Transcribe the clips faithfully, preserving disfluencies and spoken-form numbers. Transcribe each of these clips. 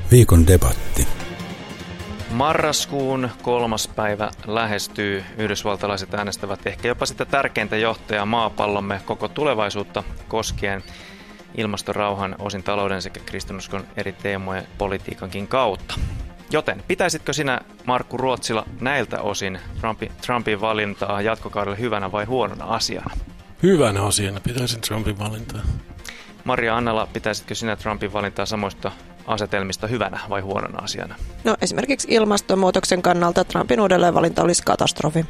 Viikon debatti. Marraskuun kolmas päivä lähestyy. Yhdysvaltalaiset äänestävät ehkä jopa sitä tärkeintä johtajaa maapallomme koko tulevaisuutta koskien ilmastorauhan, osin talouden sekä kristinuskon eri teemojen politiikankin kautta. Joten pitäisitkö sinä, Markku Ruotsila, näiltä osin Trumpin, Trumpin valintaa jatkokaudelle hyvänä vai huonona asiana? Hyvänä asiana pitäisin Trumpin valintaa. Maria Annala, pitäisitkö sinä Trumpin valintaa samoista asetelmista hyvänä vai huonona asiana? No esimerkiksi ilmastonmuutoksen kannalta Trumpin uudelleenvalinta olisi katastrofi.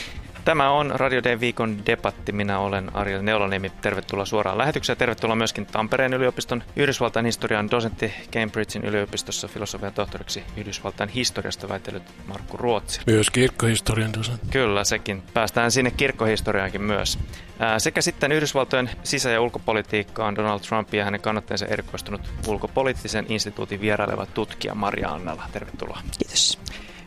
Tämä on Radio Day viikon debatti. Minä olen Ariel Neulaniemi. Tervetuloa suoraan lähetykseen. Tervetuloa myöskin Tampereen yliopiston Yhdysvaltain historian dosentti, Cambridgein yliopistossa filosofian tohtoriksi Yhdysvaltain historiasta väitellyt Markku Ruotsila. Myös kirkkohistorian dosentti. Kyllä, sekin. Päästään sinne kirkkohistoriaankin myös. Ää, sekä sitten Yhdysvaltojen sisä- ja ulkopolitiikkaan Donald Trump ja hänen kannattajansa erikoistunut ulkopoliittisen instituutin vieraileva tutkija Maria Annala. Tervetuloa. Kiitos.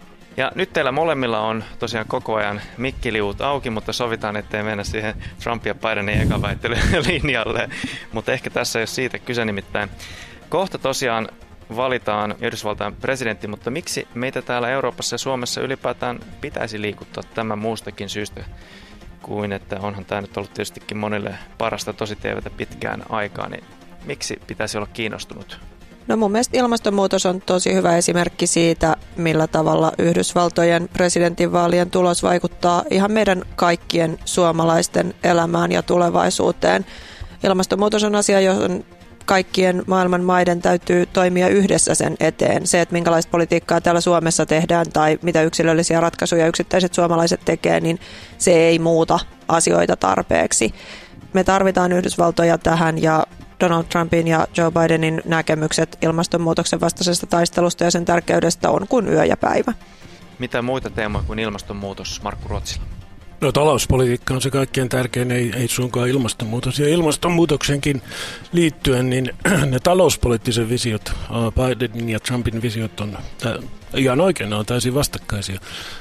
Ja nyt teillä molemmilla on tosiaan koko ajan mikkiliut auki, mutta sovitaan, ettei mennä siihen Trump ja Bidenin ekaväittelylinjalle. Mutta ehkä tässä ei ole siitä kyse, nimittäin kohta tosiaan valitaan Yhdysvaltain presidentti, mutta miksi meitä täällä Euroopassa ja Suomessa ylipäätään pitäisi liikuttaa tämän muustakin syystä kuin, että onhan tämä nyt ollut tietystikin monille parasta tosi T V:tä pitkään aikaa, niin miksi pitäisi olla kiinnostunut? No mun mielestä ilmastonmuutos on tosi hyvä esimerkki siitä, millä tavalla Yhdysvaltojen presidentinvaalien tulos vaikuttaa ihan meidän kaikkien suomalaisten elämään ja tulevaisuuteen. Ilmastonmuutos on asia, johon kaikkien maailman maiden täytyy toimia yhdessä sen eteen. Se, että minkälaista politiikkaa täällä Suomessa tehdään tai mitä yksilöllisiä ratkaisuja yksittäiset suomalaiset tekee, niin se ei muuta asioita tarpeeksi. Me tarvitaan Yhdysvaltoja tähän ja Donald Trumpin ja Joe Bidenin näkemykset ilmastonmuutoksen vastaisesta taistelusta ja sen tärkeydestä on kuin yö ja päivä. Mitä muita teemoja kuin ilmastonmuutos, Markku Ruotsila? No talouspolitiikka on se kaikkein tärkein, ei, ei suinkaan ilmastonmuutos. Ja ilmastonmuutoksenkin liittyen, niin ne talouspoliittiset visiot, Bidenin ja Trumpin visiot on ihan oikein, ne on täysin vastakkaisia.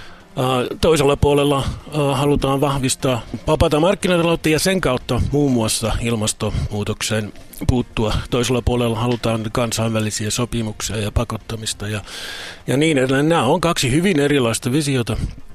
Toisella puolella halutaan vahvistaa vapaata markkinataloutta ja sen kautta muun muassa ilmastonmuutokseen puuttua. Toisella puolella halutaan kansainvälisiä sopimuksia ja pakottamista ja, ja niin edelleen. Nämä on kaksi hyvin erilaista visiota.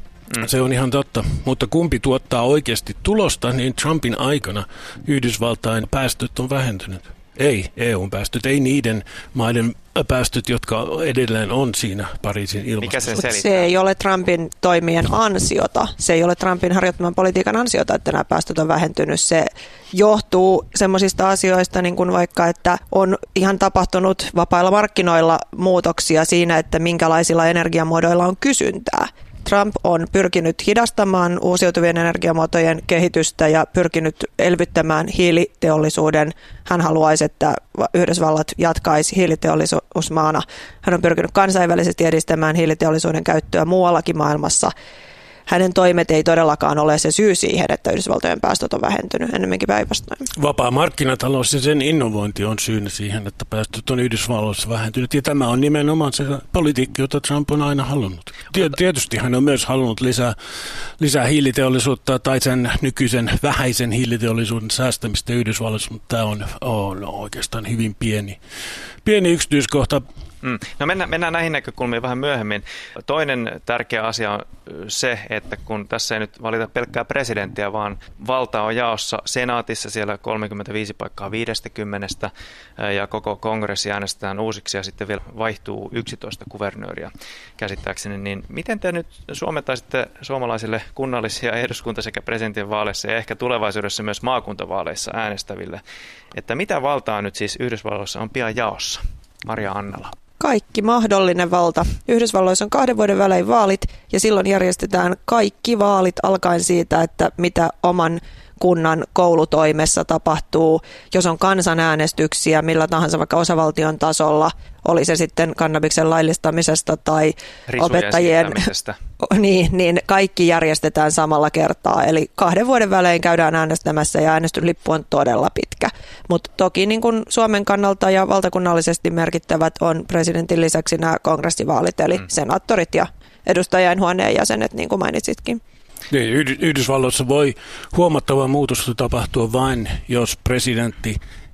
Se on ihan totta, mutta kumpi tuottaa oikeasti tulosta, niin Trumpin aikana Yhdysvaltain päästöt on vähentynyt. Ei E U:n päästöt, ei niiden maiden päästöt, jotka edelleen on siinä Pariisin ilmastossa. Se, se ei ole Trumpin toimien ansiota. Se ei ole Trumpin harjoittaman politiikan ansiota, että nämä päästöt on vähentynyt. Se johtuu semmoisista asioista, niin kuin vaikka, että on ihan tapahtunut vapailla markkinoilla muutoksia siinä, että minkälaisilla energiamuodoilla on kysyntää. Trump on pyrkinyt hidastamaan uusiutuvien energiamuotojen kehitystä ja pyrkinyt elvyttämään hiiliteollisuuden. Hän haluaisi, että Yhdysvallat jatkaisi hiiliteollisuusmaana. Hän on pyrkinyt kansainvälisesti edistämään hiiliteollisuuden käyttöä muuallakin maailmassa. Hänen toimet ei todellakaan ole se syy siihen, että Yhdysvaltojen päästöt on vähentynyt, ennemminkin päinvastoin. Vapaa markkinatalous ja sen innovointi on syynä siihen, että päästöt on Yhdysvalloissa vähentynyt. Ja tämä on nimenomaan se politiikka, jota Trump on aina halunnut. Tietysti hän on myös halunnut lisää, lisää hiiliteollisuutta tai sen nykyisen vähäisen hiiliteollisuuden säästämistä Yhdysvalloissa, mutta tämä on, on oikeastaan hyvin pieni, pieni yksityiskohta. Mm. No mennään, mennään näihin näkökulmiin vähän myöhemmin. Toinen tärkeä asia on se, että kun tässä ei nyt valita pelkkää presidenttiä, vaan valta on jaossa senaatissa siellä kolmekymmentäviisi paikkaa viisikymmentä ja koko kongressi äänestetään uusiksi ja sitten vielä vaihtuu yksitoista kuvernööriä käsittääkseni. Niin miten te nyt suomentaisitte suomalaisille kunnallis- ja eduskunta- sekä presidentin vaaleissa ja ehkä tulevaisuudessa myös maakuntavaaleissa äänestäville, että mitä valtaa nyt siis Yhdysvalloissa on pian jaossa? Maria Annala. Kaikki mahdollinen valta. Yhdysvalloissa on kahden vuoden välein vaalit ja silloin järjestetään kaikki vaalit alkaen siitä, että mitä oman kunnan koulutoimessa tapahtuu, jos on kansanäänestyksiä millä tahansa vaikka osavaltion tasolla, oli se sitten kannabiksen laillistamisesta tai risujen opettajien, niin, niin kaikki järjestetään samalla kertaa. Eli kahden vuoden välein käydään äänestämässä ja äänestyslippu on todella pitkä. Mutta toki niin kun Suomen kannalta ja valtakunnallisesti merkittävät on presidentin lisäksi nämä kongressivaalit, eli mm. senaattorit ja edustajainhuoneen jäsenet, niin kuin mainitsitkin. Yhdysvalloissa voi huomattava muutos tapahtua vain, jos presidentti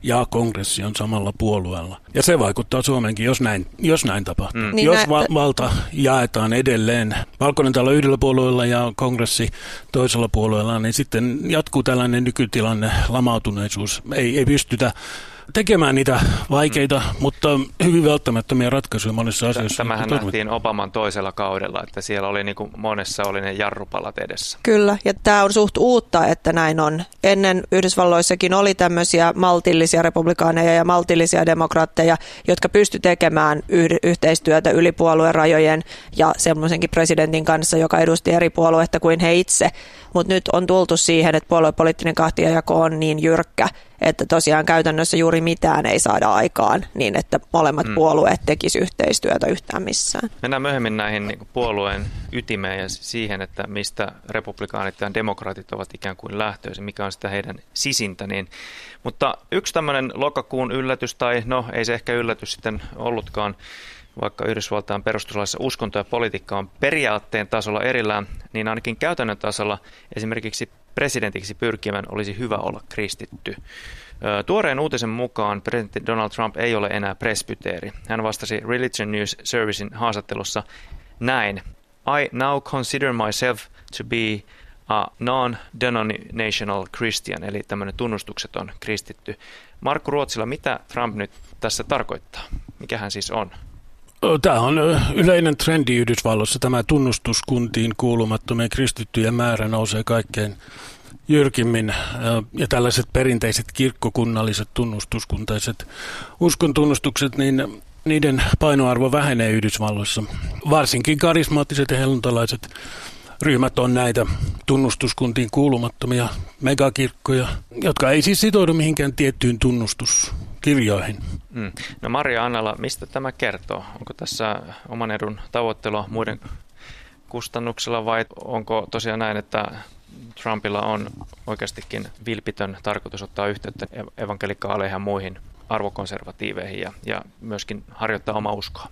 ja kongressi on samalla puolueella. Ja se vaikuttaa Suomenkin, jos näin, jos näin tapahtuu. Mm. Niin jos nä- va- valta jaetaan edelleen Valkoinen talo yhdellä puolueella ja kongressi toisella puolueella, niin sitten jatkuu tällainen nykytilanne, lamautuneisuus. Ei, ei pystytä tekemään niitä vaikeita, mm. mutta hyvin välttämättömiä ratkaisuja monissa asioissa. Tämähän nähtiin Obaman toisella kaudella, että siellä oli niin kuin monessa oli ne jarrupalat edessä. Kyllä, ja tämä on suht uutta, että näin on. Ennen Yhdysvalloissakin oli tämmöisiä maltillisia republikaaneja ja maltillisia demokraatteja, jotka pysty tekemään yh- yhteistyötä yli puoluerajojen ja semmoisenkin presidentin kanssa, joka edusti eri puolueita kuin he itse. Mutta nyt on tultu siihen, että puoluepoliittinen kahtiajako on niin jyrkkä, että tosiaan käytännössä juuri mitään ei saada aikaan niin, että molemmat mm. puolueet tekisivät yhteistyötä yhtään missään. Mennään myöhemmin näihin niin kuin puolueen ytimeen ja siihen, että mistä republikaanit ja demokraatit ovat ikään kuin lähtöisin, mikä on sitä heidän sisintä. Niin. Mutta yksi tämmöinen lokakuun yllätys, tai no ei se ehkä yllätys sitten ollutkaan, vaikka Yhdysvaltain perustuslaissa uskonto ja politiikka on periaatteen tasolla erillään, niin ainakin käytännön tasolla esimerkiksi presidentiksi pyrkivän olisi hyvä olla kristitty. Tuoreen uutisen mukaan presidentti Donald Trump ei ole enää presbyteeri. Hän vastasi Religion News Servicein haastattelussa näin: I now consider myself to be a non-denominational Christian, eli tämmöinen tunnustukseton kristitty. Markku Ruotsila, mitä Trump nyt tässä tarkoittaa? Mikä hän siis on? Tämä on yleinen trendi Yhdysvalloissa. Tämä tunnustuskuntiin kuulumattomien kristittyjen määrä nousee kaikkein jyrkimmin. Ja tällaiset perinteiset kirkkokunnalliset tunnustuskuntaiset uskontunnustukset, niin niiden painoarvo vähenee Yhdysvalloissa. Varsinkin karismaattiset ja helluntalaiset ryhmät on näitä tunnustuskuntiin kuulumattomia megakirkkoja, jotka ei siis sitoudu mihinkään tiettyyn tunnustuskirjoihin. Mm. No Maria Annala, mistä tämä kertoo? Onko tässä oman edun tavoittelua muiden kustannuksella vai onko tosiaan näin, että Trumpilla on oikeastikin vilpitön tarkoitus ottaa yhteyttä evankelikaaleihin ja muihin arvokonservatiiveihin ja, ja myöskin harjoittaa omaa uskoa?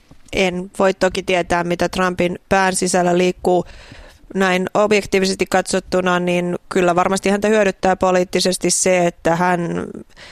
En voi toki tietää, mitä Trumpin pään sisällä liikkuu. Näin objektiivisesti katsottuna, niin kyllä varmasti häntä hyödyttää poliittisesti se, että hän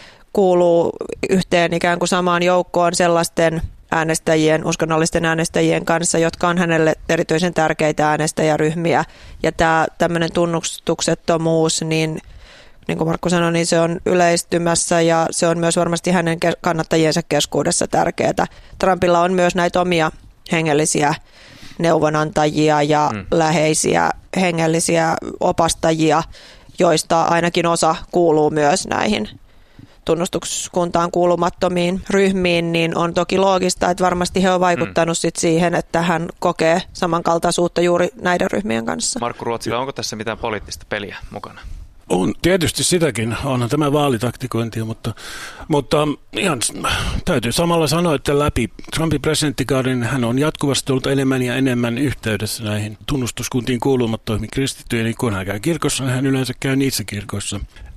kuuluu yhteen ikään kuin samaan joukkoon sellaisten äänestäjien, uskonnollisten äänestäjien kanssa, jotka on hänelle erityisen tärkeitä äänestäjäryhmiä. Ja tämä tämmöinen tunnustuksettomuus, niin, niin kuin Markku sanoi, niin se on yleistymässä ja se on myös varmasti hänen kannattajiensa keskuudessa tärkeää. Trumpilla on myös näitä omia hengellisiä neuvonantajia ja mm. läheisiä hengellisiä opastajia, joista ainakin osa kuuluu myös näihin tunnustuskuntaan kuulumattomiin ryhmiin, niin on toki loogista, että varmasti he on vaikuttanut mm. sit siihen, että hän kokee samankaltaisuutta juuri näiden ryhmien kanssa. Markku Ruotsila, onko tässä mitään poliittista peliä mukana? On tietysti sitäkin, onhan tämä vaalitaktikointia, mutta, mutta ihan täytyy samalla sanoa, että läpi Trumpin presidenttikauden hän on jatkuvasti ollut enemmän ja enemmän yhteydessä näihin tunnustuskuntiin kuulumattomiin kristittyihin, niin kun hän käy kirkossa, hän yleensä käy niissä kirkoissa.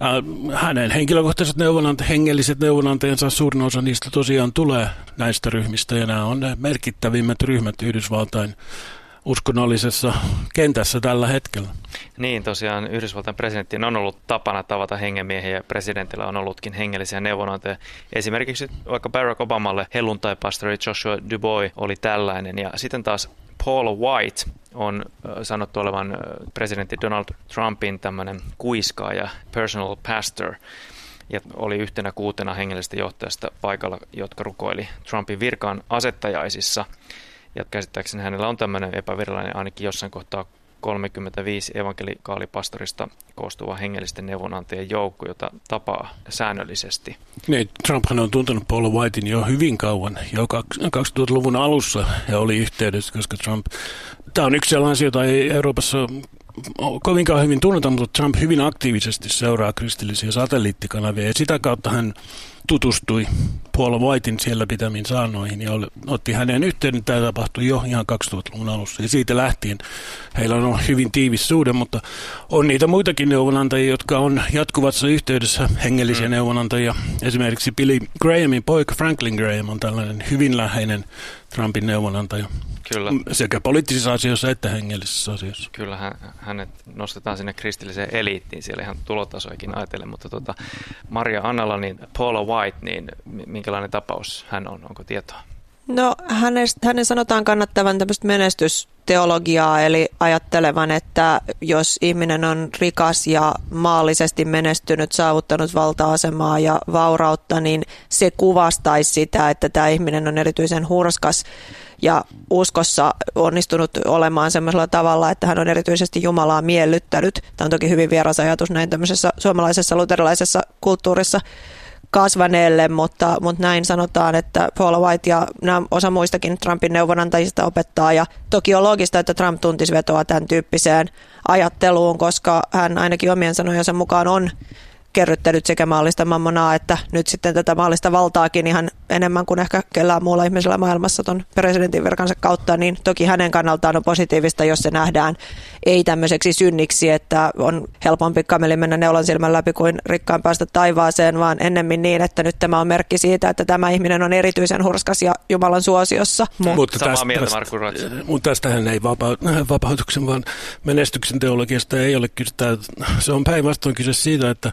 Hänen henkilökohtaiset neuvonantajat, hengelliset neuvonantajansa, suurin osa niistä tosiaan tulee näistä ryhmistä, ja nämä on ne merkittävimmät ryhmät Yhdysvaltain uskonnollisessa kentässä tällä hetkellä. Niin, tosiaan Yhdysvaltain presidentin on ollut tapana tavata hengenmiehiä ja presidentillä on ollutkin hengellisiä neuvonantajia. Esimerkiksi vaikka Barack Obamalle helluntaipastori Joshua DuBois oli tällainen ja sitten taas Paul White on sanottu olevan presidentti Donald Trumpin tämmöinen kuiskaaja, personal pastor, ja oli yhtenä kuutena hengellisestä johtajasta paikalla, jotka rukoili Trumpin virkaan asettajaisissa. Ja käsittääkseni hänellä on tämmöinen epävirallinen ainakin jossain kohtaa kolmekymmentäviisi evankelikaalipastorista koostuva hengellisten neuvonantajien joukko, jota tapaa säännöllisesti. Niin, Trumphan on tuntenut Paul Whitein jo hyvin kauan, jo kaksituhattaluvun alussa ja oli yhteydessä, koska Trump, tämä on yksi sellainen asia, jota ei Euroopassa kovinkaan hyvin tunneta, mutta Trump hyvin aktiivisesti seuraa kristillisiä satelliittikanavia ja sitä kautta hän tutustui Paul Whitein siellä pitämiin saarnoihin ja otti hänen yhteyden. Tämä tapahtui jo ihan kaksituhattaluvun alussa ja siitä lähtien heillä on hyvin tiivis suhde, mutta on niitä muitakin neuvonantajia, jotka on jatkuvassa yhteydessä hengellisiä mm. neuvonantajia. Esimerkiksi Billy Grahamin poika Franklin Graham on tällainen hyvin läheinen Trumpin neuvonantaja. Kyllä. Sekä poliittisissa asioissa että hengellisissä asioissa. Kyllä hän, hänet nostetaan sinne kristilliseen eliittiin, siellä ihan tulotasoikin ajatellen, mutta tuota, Maria Annala, niin Paula White, niin minkälainen tapaus hän on, onko tietoa? No hänestä, hänen sanotaan kannattavan tämmöistä menestysteologiaa, eli ajattelevan, että jos ihminen on rikas ja maallisesti menestynyt, saavuttanut valta-asemaa ja vaurautta, niin se kuvastaisi sitä, että tämä ihminen on erityisen hurskas ja uskossa onnistunut olemaan semmoisella tavalla, että hän on erityisesti Jumalaa miellyttänyt. Tämä on toki hyvin vieras ajatus näin tämmöisessä suomalaisessa luterilaisessa kulttuurissa kasvaneelle, mutta, mutta näin sanotaan, että Paula White ja nämä osa muistakin Trumpin neuvonantajista opettaa. Ja toki on loogista, että Trump tuntisi vetoa tämän tyyppiseen ajatteluun, koska hän ainakin omien sanojensa mukaan on kerryttänyt sekä maallista mammonaa, että nyt sitten tätä maallista valtaakin ihan enemmän kuin ehkä kellään muulla ihmisellä maailmassa ton presidentin virkansa kautta, niin toki hänen kannaltaan on positiivista, jos se nähdään ei tämmöiseksi synniksi, että on helpompi kameli mennä neulan silmän läpi kuin rikkaan päästä taivaaseen, vaan ennemmin niin, että nyt tämä on merkki siitä, että tämä ihminen on erityisen hurskas ja Jumalan suosiossa. Mutta Samaa tästä, mieltä, Markku Ruotsi. Mutta tästähän ei vapa- vapautuksen, vaan menestyksen teologiasta ei ole kyse. Se on päinvastoin kyse siitä, että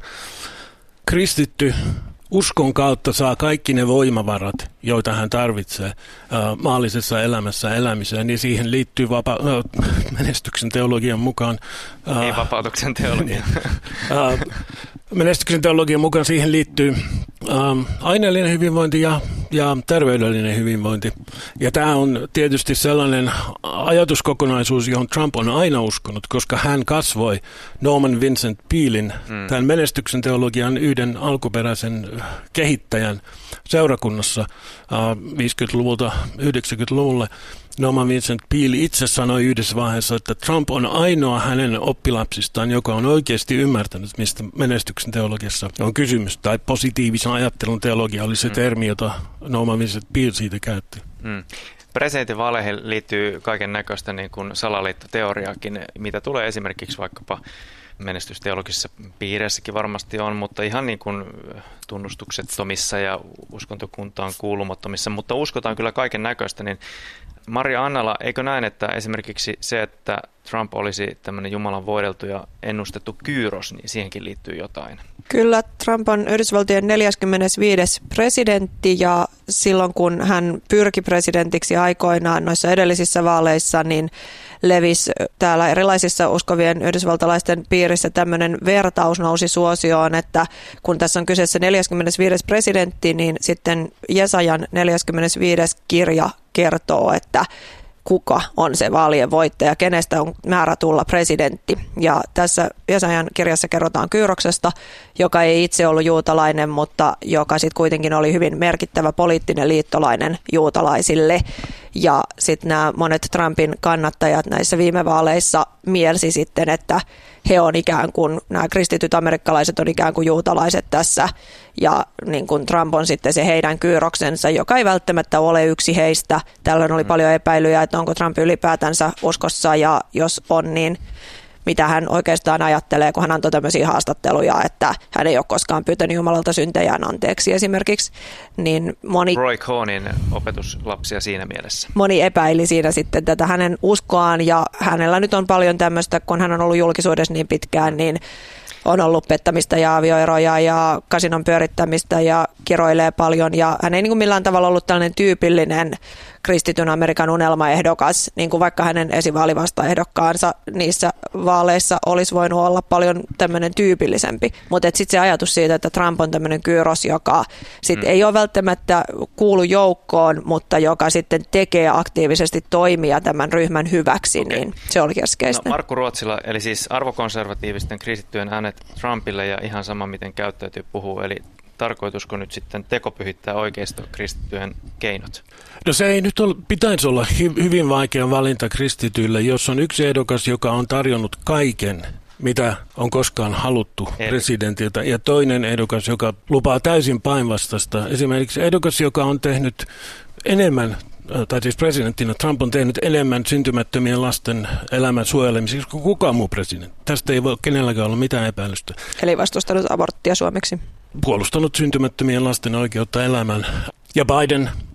kristitty uskon kautta saa kaikki ne voimavarat, joita hän tarvitsee uh, maallisessa elämässä elämiseen, ja siihen liittyy vapa- uh, menestyksen teologian mukaan. Uh, ei vapautuksen teologian. uh, menestyksen teologian mukaan siihen liittyy uh, aineellinen hyvinvointi ja, ja terveydellinen hyvinvointi. Ja tämä on tietysti sellainen ajatuskokonaisuus, johon Trump on aina uskonut, koska hän kasvoi Norman Vincent Pealin, mm. tämän menestyksen teologian yhden alkuperäisen kehittäjän seurakunnassa uh, viisikymmentäluvulta yhdeksänkymmentäluvulle. Norman Vincent Peale itse sanoi yhdessä vaiheessa, että Trump on ainoa hänen oppilapsistaan, joka on oikeasti ymmärtänyt, mistä menestyksen teologiassa on kysymys. Tai positiivisen ajattelun teologia oli se mm. termi, jota Norman Vincent Peale siitä käytti. Mm. Presidentinvaaleihin liittyy kaiken näköistä niin kuin salaliittoteoriaakin, mitä tulee esimerkiksi vaikkapa menestysteologisissa piireissäkin varmasti on, mutta ihan niin kuin tunnustuksettomissa ja uskontokuntaan kuulumattomissa, mutta uskotaan kyllä kaiken näköistä, niin Maria Annala, eikö näin, että esimerkiksi se, että Trump olisi tämmöinen Jumalan voideltu ja ennustettu kyyros, niin siihenkin liittyy jotain? Kyllä, Trump on Yhdysvaltojen neljäskymmenesviides presidentti ja silloin kun hän pyrki presidentiksi aikoinaan noissa edellisissä vaaleissa, niin levisi täällä erilaisissa uskovien yhdysvaltalaisten piirissä tämmöinen vertaus nousi suosioon, että kun tässä on kyseessä neljäskymmenesviides presidentti, niin sitten Jesajan neljäskymmenesviides kirja kertoo, että kuka on se vaalien voittaja, kenestä on määrä tulla presidentti. Ja tässä Jesajan kirjassa kerrotaan Kyyroksesta, joka ei itse ollut juutalainen, mutta joka sitten kuitenkin oli hyvin merkittävä poliittinen liittolainen juutalaisille. Ja sitten nämä monet Trumpin kannattajat näissä viime vaaleissa mielsi sitten, että he on ikään kuin, nämä kristityt amerikkalaiset on ikään kuin juutalaiset tässä, ja niin kuin Trump on sitten se heidän kyyroksensa, joka ei välttämättä ole yksi heistä. Tällöin oli paljon epäilyjä, että onko Trump ylipäätänsä uskossa, ja jos on, niin mitä hän oikeastaan ajattelee, kun hän antoi tämmöisiä haastatteluja, että hän ei ole koskaan pyytänyt Jumalalta syntejään anteeksi esimerkiksi. Niin moni, Roy Cohnin opetuslapsia siinä mielessä. Moni epäili siinä sitten tätä hänen uskoaan, ja hänellä nyt on paljon tämmöistä, kun hän on ollut julkisuudessa niin pitkään, niin on ollut pettämistä ja avioeroja ja kasinon pyörittämistä ja kiroilee paljon, ja hän ei niin kuin millään tavalla ollut tällainen tyypillinen kristityn Amerikan unelmaehdokas, niin kuin vaikka hänen esivaalivastaehdokkaansa niissä vaaleissa olisi voinut olla paljon tämmöinen tyypillisempi. Mutta sitten se ajatus siitä, että Trump on tämmöinen kyyros, joka sit mm. ei ole välttämättä kuulu joukkoon, mutta joka sitten tekee aktiivisesti toimia tämän ryhmän hyväksi, okay. niin se oli keskeistä. No, Markku Ruotsila, eli siis arvokonservatiivisten kristittyjen äänet Trumpille ja ihan sama miten käyttäytyy puhuu, eli tarkoitusko nyt sitten tekopyhittää oikeisto kristittyjen keinot? No se ei nyt ole, pitäisi olla hy- hyvin vaikea valinta kristityille, jos on yksi ehdokas, joka on tarjonnut kaiken, mitä on koskaan haluttu Eli. presidentiltä, ja toinen ehdokas, joka lupaa täysin päinvastaista. Esimerkiksi ehdokas, joka on tehnyt enemmän, tai siis presidenttinä Trump on tehnyt enemmän syntymättömien lasten elämän suojelemiseksi kuin kukaan muu presidentti. Tästä ei voi kenelläkään olla mitään epäilystä. Eli vastustanut aborttia suomeksi. Puolustanut syntymättömien lasten oikeutta elämään. Ja Biden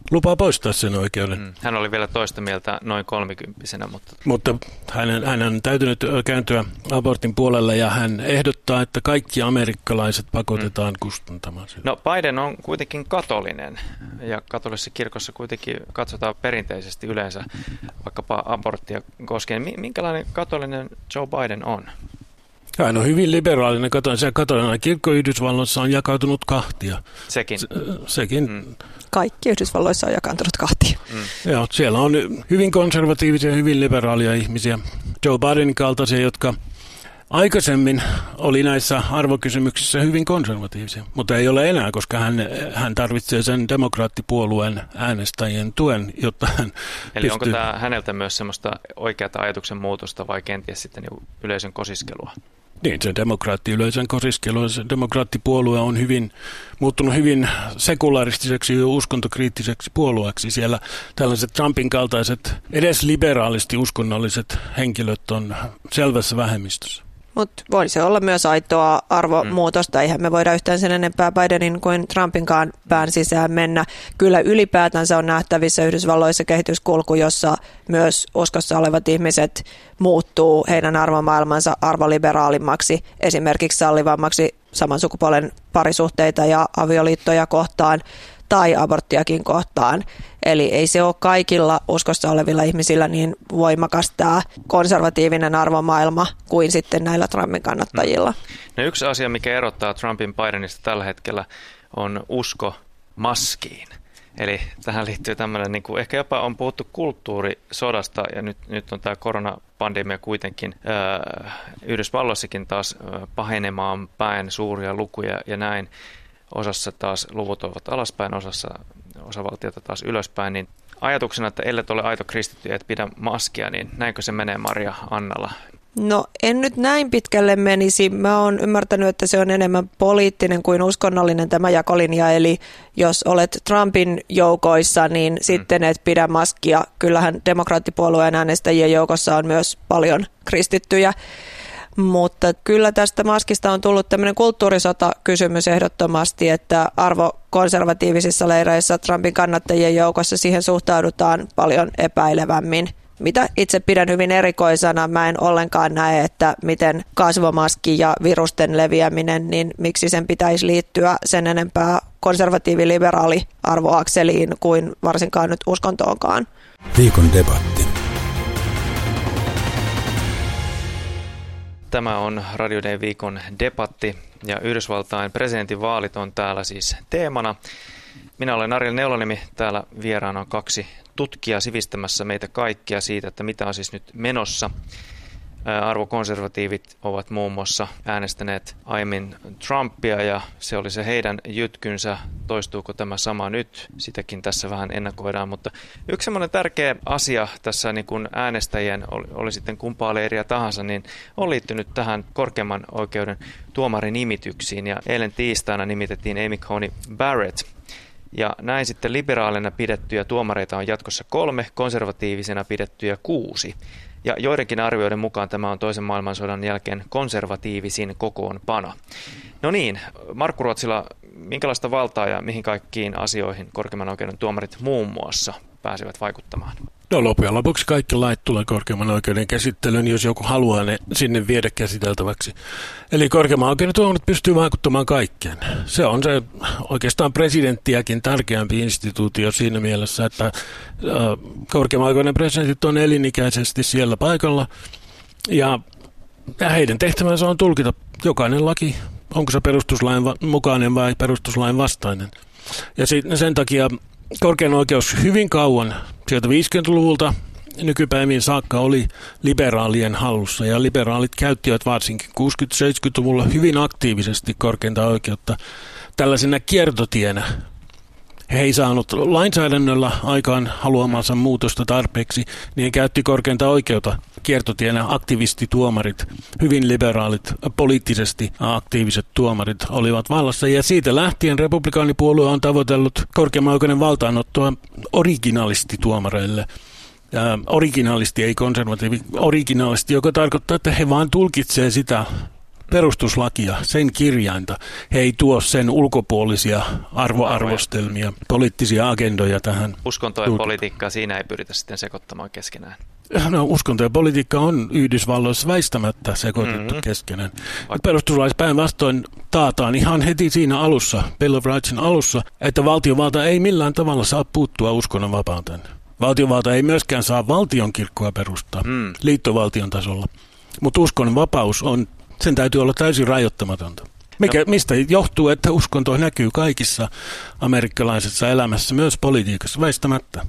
lupaa poistaa sen oikeuden. Mm. Hän oli vielä toista mieltä noin kolmikymppisenä. Mutta, mutta hänen, hän on täytynyt kääntyä abortin puolelle ja hän ehdottaa, että kaikki amerikkalaiset pakotetaan mm. kustantamaan sitä. No Biden on kuitenkin katolinen ja katolisessa kirkossa kuitenkin katsotaan perinteisesti yleensä vaikkapa aborttia koskien. Minkälainen katolinen Joe Biden on? Hän on hyvin liberaalinen katolinen. Katolinen kirkko Yhdysvalloissa on jakautunut kahtia. Sekin. Se, sekin. Mm. Kaikki Yhdysvalloissa on jakantunut kahtia. Mm. Joo, siellä on hyvin konservatiivisia, hyvin liberaalia ihmisiä. Joe Bidenin kaltaisia, jotka aikaisemmin oli näissä arvokysymyksissä hyvin konservatiivisia, mutta ei ole enää, koska hän, hän tarvitsee sen demokraattipuolueen äänestäjien tuen, jotta hän Eli pystyy... onko tämä häneltä myös semmoista oikeata ajatuksen muutosta vai kenties sitten yleisön kosiskelua? Niin, se demokraatti yleisön kosiskelu, se demokraattipuolue on hyvin, muuttunut hyvin sekularistiseksi ja uskontokriittiseksi puolueeksi. Siellä tällaiset Trumpin kaltaiset, edes liberaalisti uskonnolliset henkilöt on selvässä vähemmistössä. Mutta voi se olla myös aitoa arvomuutosta. Eihän me voida yhtään sen enempää Bidenin kuin Trumpinkaan pään sisään mennä. Kyllä ylipäätänsä on nähtävissä Yhdysvalloissa kehityskulku, jossa myös uskossa olevat ihmiset muuttuu heidän arvomaailmansa arvoliberaalimmiksi, esimerkiksi sallivammaksi saman sukupuolen parisuhteita ja avioliittoja kohtaan tai aborttiakin kohtaan. Eli ei se ole kaikilla uskossa olevilla ihmisillä niin voimakas tämä konservatiivinen arvomaailma kuin sitten näillä Trumpin kannattajilla. No yksi asia, mikä erottaa Trumpin Bidenista tällä hetkellä, on usko maskiin. Eli tähän liittyy tämmöinen, niin kuin ehkä jopa on puhuttu kulttuurisodasta, ja nyt, nyt on tämä koronapandemia kuitenkin äh, Yhdysvalloissakin taas äh, pahenemaan päin suuria lukuja ja näin. Osassa taas luvut ovat alaspäin, osassa osavaltiota taas ylöspäin, niin ajatuksena, että ellet ole aito kristitty, et pidä maskia, niin näinkö se menee Maria Annala? No en nyt näin pitkälle menisi. Mä oon ymmärtänyt, että se on enemmän poliittinen kuin uskonnollinen tämä jakolinja, eli jos olet Trumpin joukoissa, niin mm. sitten et pidä maskia. Kyllähän demokraattipuolueen äänestäjien joukossa on myös paljon kristittyjä. Mutta kyllä tästä maskista on tullut tämmöinen kulttuurisota-kysymys ehdottomasti, että arvokonservatiivisissa leireissä Trumpin kannattajien joukossa siihen suhtaudutaan paljon epäilevämmin. Mitä itse pidän hyvin erikoisena, mä en ollenkaan näe, että miten kasvomaski ja virusten leviäminen, niin miksi sen pitäisi liittyä sen enempää konservatiivi-liberaali arvoakseliin kuin varsinkaan nyt uskontoonkaan. Viikon debatti. Tämä on Radio Day viikon debatti ja Yhdysvaltain presidentinvaalit on täällä siis teemana. Minä olen Ariel Neulonimi, täällä vieraana on kaksi tutkijaa sivistämässä meitä kaikkia siitä, että mitä on siis nyt menossa. Arvokonservatiivit ovat muun muassa äänestäneet aiemmin Trumpia ja se oli se heidän jytkynsä. Toistuuko tämä sama nyt? Sitäkin tässä vähän ennakoidaan, mutta yksi semmoinen tärkeä asia tässä niin kuin äänestäjien, oli, oli sitten kumpaa leiriä tahansa, niin on liittynyt tähän korkeimman oikeuden tuomarinimityksiin ja eilen tiistaina nimitettiin Amy Coney Barrett. Ja näin sitten liberaalina pidettyjä tuomareita on jatkossa kolme, konservatiivisena pidettyjä kuusi. Ja joidenkin arvioiden mukaan tämä on toisen maailmansodan jälkeen konservatiivisin kokoonpano. No niin, Markku Ruotsila, minkälaista valtaa ja mihin kaikkiin asioihin korkeimman oikeuden tuomarit muun muassa pääsevät vaikuttamaan? No loppujen lopuksi kaikki lait tulee korkeimman oikeuden käsittelyyn, jos joku haluaa ne sinne viedä käsiteltäväksi. Eli korkeimman oikeuden tuomarit pystyy vaikuttamaan kaikkeen. Se on se oikeastaan presidenttiäkin tärkeämpi instituutio siinä mielessä, että äh, korkeimman oikeuden presidentit on elinikäisesti siellä paikalla ja heidän tehtävänsä on tulkita jokainen laki, onko se perustuslain mukainen vai perustuslain vastainen. Ja sen takia korkein oikeus hyvin kauan, sieltä viisikymmentäluvulta nykypäiviin saakka oli liberaalien hallussa ja liberaalit käyttivät varsinkin kuusikymmentä-seitsemänkymmentäluvulla hyvin aktiivisesti korkeinta oikeutta tällaisena kiertotienä. He ei saanut lainsäädännöllä aikaan haluamansa muutosta tarpeeksi, niin käytti korkeinta oikeutta kiertotienä aktivistituomarit, hyvin liberaalit, poliittisesti aktiiviset tuomarit olivat vallassa. Ja siitä lähtien republikaanipuolue on tavoitellut korkeimman oikeuden valtaanottoa originalistituomareille. Ja originalisti, ei konservatiivi, originalisti, joka tarkoittaa, että he vaan tulkitsee sitä perustuslakia, sen kirjainta. He ei tuo sen ulkopuolisia arvoarvostelmia, poliittisia agendoja tähän. Uskonto ja politiikkaa siinä ei pyritä sitten sekoittamaan keskenään. No, uskonto ja politiikka on Yhdysvalloissa väistämättä sekoitettu mm-hmm. keskenään. Perustuslaissa päinvastoin taataan ihan heti siinä alussa, Bill of Rightsin alussa, että valtiovalta ei millään tavalla saa puuttua uskonnonvapauteen. Valtiovalta ei myöskään saa valtionkirkkoa perustaa mm. liittovaltion tasolla, mutta uskonnonvapaus on, sen täytyy olla täysin rajoittamatonta. Mikä, no. Mistä johtuu, että uskonto näkyy kaikissa amerikkalaisessa elämässä, myös politiikassa, väistämättä.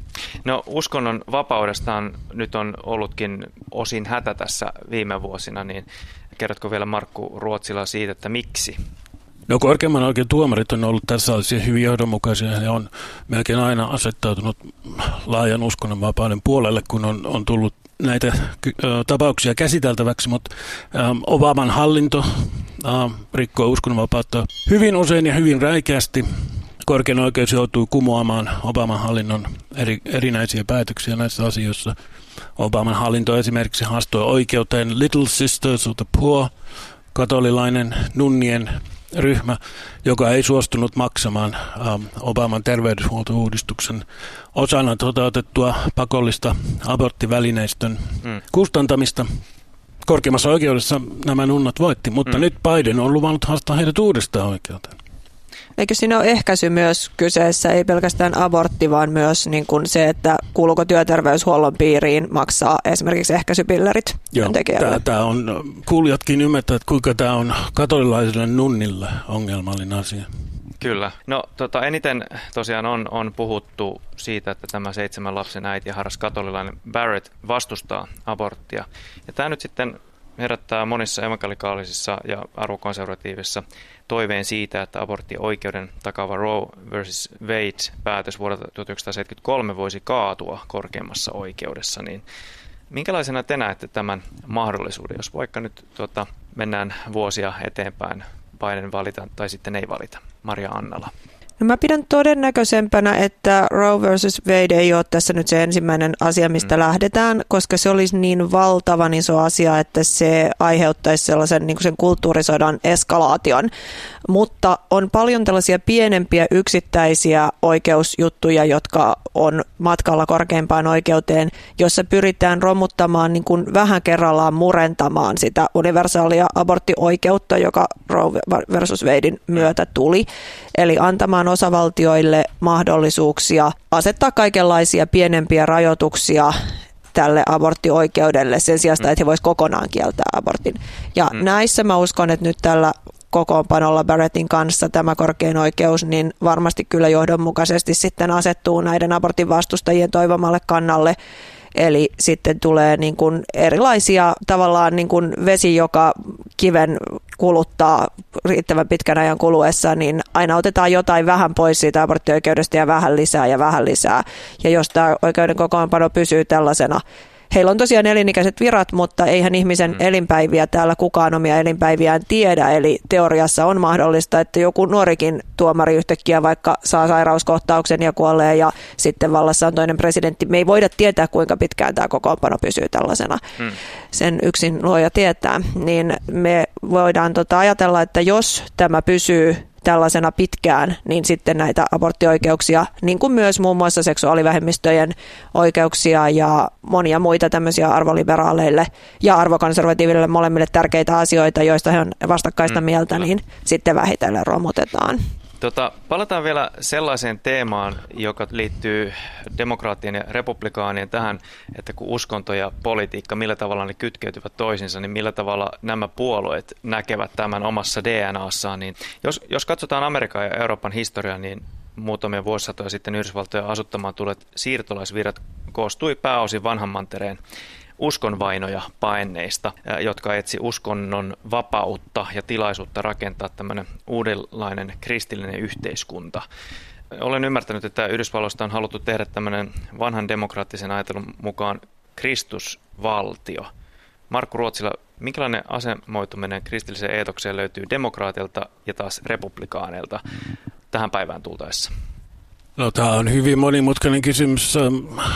No uskonnon vapaudestaan nyt on ollutkin osin hätä tässä viime vuosina, niin kerrotko vielä Markku Ruotsila siitä, että miksi? No korkeimman oikein tuomarit on ollut tässä asiassa hyvin johdonmukaisia. He on melkein aina asettautunut laajan uskonnonvapauden puolelle, kun on, on tullut näitä ä, tapauksia käsiteltäväksi, mutta ä, Obaman hallinto ä, rikkoi uskonnonvapautta hyvin usein ja hyvin räikeästi. Korkein oikeus joutui kumoamaan Obaman hallinnon eri, erinäisiä päätöksiä näissä asioissa. Obaman hallinto esimerkiksi haastoi oikeuteen Little Sisters of the Poor, katolilainen nunnien ryhmä, joka ei suostunut maksamaan ähm, Obaman terveydenhuoltouudistuksen osana toteutettua pakollista aborttivälineistön mm. kustantamista. Korkeimmassa oikeudessa nämä nunnat voitti, mutta mm. nyt Biden on luvannut haastaa heidät uudestaan oikeuteen. Eikö siinä ole ehkäisy myös kyseessä, ei pelkästään abortti, vaan myös niin kuin se, että kuuluuko työterveyshuollon piiriin maksaa esimerkiksi ehkäisypillerit työntekijälle? Tämä on, kuulijatkin ymmärtävät, kuinka tämä on katolilaisille nunnille ongelmallinen asia. Kyllä. No tota, eniten tosiaan on, on puhuttu siitä, että tämä seitsemän lapsen äiti ja harras katolilainen Barrett vastustaa aborttia. Ja tämä nyt sitten herättää monissa evankelikaalisissa ja arvokonservatiivisissa toiveen siitä, että aborttioikeuden takaava Roe versus Wade-päätös vuodelta tuhatyhdeksänsataaseitsemänkymmentäkolme voisi kaatua korkeimmassa oikeudessa. Niin minkälaisena te näette tämän mahdollisuuden, jos vaikka nyt tuota, mennään vuosia eteenpäin, Biden valita tai sitten ei valita? Maria Annala. No mä pidän todennäköisempänä, että Roe versus Wade ei ole tässä nyt se ensimmäinen asia, mistä mm. lähdetään, koska se olisi niin valtavan iso asia, että se aiheuttaisi sellaisen niin kuin sen kulttuurisodan eskalaation. Mutta on paljon tällaisia pienempiä yksittäisiä oikeusjuttuja, jotka on matkalla korkeimpaan oikeuteen, jossa pyritään romuttamaan niin kuin vähän kerrallaan murentamaan sitä universaalia aborttioikeutta, joka Roe versus Waden myötä tuli. Eli antamaan osavaltioille mahdollisuuksia asettaa kaikenlaisia pienempiä rajoituksia tälle aborttioikeudelle sen sijaan, että he voisivat kokonaan kieltää abortin. Ja mm. näissä mä uskon, että nyt tällä kokoonpanolla Barrettin kanssa tämä korkein oikeus, niin varmasti kyllä johdonmukaisesti sitten asettuu näiden abortin vastustajien toivomalle kannalle. Eli sitten tulee niin kuin erilaisia tavallaan niin kuin vesi, joka kiven kuluttaa riittävän pitkän ajan kuluessa, niin aina otetaan jotain vähän pois siitä aborttioikeudesta ja vähän lisää ja vähän lisää. Ja jos tämä oikeuden kokoonpano pysyy tällaisena, heillä on tosiaan elinikäiset virat, mutta eihän ihmisen elinpäiviä täällä kukaan omia elinpäiviään tiedä. Eli teoriassa on mahdollista, että joku nuorikin tuomari yhtäkkiä vaikka saa sairauskohtauksen ja kuolee ja sitten vallassa on toinen presidentti. Me ei voida tietää, kuinka pitkään tämä kokoonpano pysyy tällaisena. Hmm. Sen yksin luoja tietää. Niin me voidaan tota ajatella, että jos tämä pysyy tällaisena pitkään, niin sitten näitä aborttioikeuksia, niin kuin myös muun muassa seksuaalivähemmistöjen oikeuksia ja monia muita tämmöisiä arvoliberaaleille ja arvokonservatiiville molemmille tärkeitä asioita, joista he on vastakkaista mm, mieltä, kyllä. Niin sitten vähitellen romutetaan. Tota, palataan vielä sellaiseen teemaan, joka liittyy demokraattien ja republikaanien tähän, että kun uskonto ja politiikka, millä tavalla ne kytkeytyvät toisiinsa, niin millä tavalla nämä puolueet näkevät tämän omassa D N A:ssaan. Niin jos, jos katsotaan Amerikan ja Euroopan historiaa, niin muutamia vuosisatoja sitten Yhdysvaltojen asuttamaan tulleet siirtolaisvirrat koostui pääosin vanhan mantereen uskonvainoja paenneista, jotka etsi uskonnon vapautta ja tilaisuutta rakentaa tämmöinen uudenlainen kristillinen yhteiskunta. Olen ymmärtänyt, että Yhdysvalloista on haluttu tehdä tämmöinen vanhan demokraattisen ajattelun mukaan Kristusvaltio. Markku Ruotsila, minkälainen asemoituminen kristilliseen eetokseen löytyy demokraatilta ja taas republikaaneilta tähän päivään tultaessa? No, tämä on hyvin monimutkainen kysymys.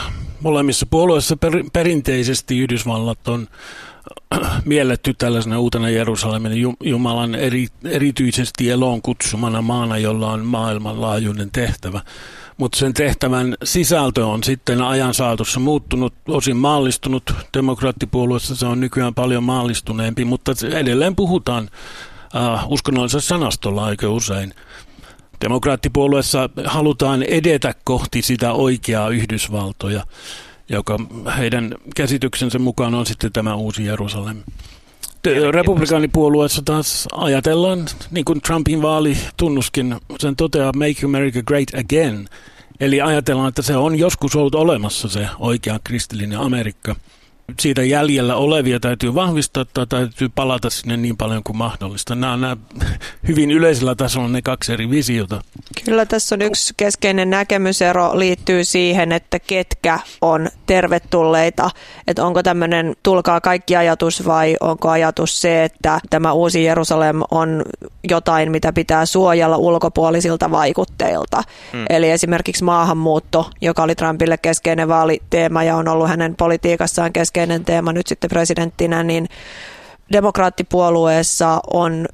molemmissa puolueissa per, perinteisesti Yhdysvallat on mielletty tällaisena uutena Jerusalemin Jumalan eri, erityisesti eloon kutsumana maana, jolla on maailmanlaajuinen tehtävä. Mutta sen tehtävän sisältö on sitten ajan saatossa muuttunut, osin maallistunut. Demokraattipuolueessa se on nykyään paljon maallistuneempi, mutta edelleen puhutaan uh, uskonnollisessa sanastolla aika usein. Demokraattipuolueessa halutaan edetä kohti sitä oikeaa Yhdysvaltoja, joka heidän käsityksensä mukaan on sitten tämä uusi Jerusalem. Republikaanipuolueessa taas ajatellaan, niin kuin Trumpin vaalitunnuskin sen toteaa, Make America Great Again. Eli ajatellaan, että se on joskus ollut olemassa se oikea kristillinen Amerikka. Siitä jäljellä olevia täytyy vahvistaa tai täytyy palata sinne niin paljon kuin mahdollista. Nämä on nämä hyvin yleisellä tasolla ne kaksi eri visiota. Kyllä tässä on yksi keskeinen näkemysero liittyy siihen, että ketkä on tervetulleita. Että onko tämmöinen tulkaa kaikki ajatus vai onko ajatus se, että tämä uusi Jerusalem on jotain, mitä pitää suojella ulkopuolisilta vaikutteilta. Hmm. Eli esimerkiksi maahanmuutto, joka oli Trumpille keskeinen vaaliteema ja on ollut hänen politiikassaan keskeinen teema nyt sitten presidenttinä, niin demokraattipuolueessa on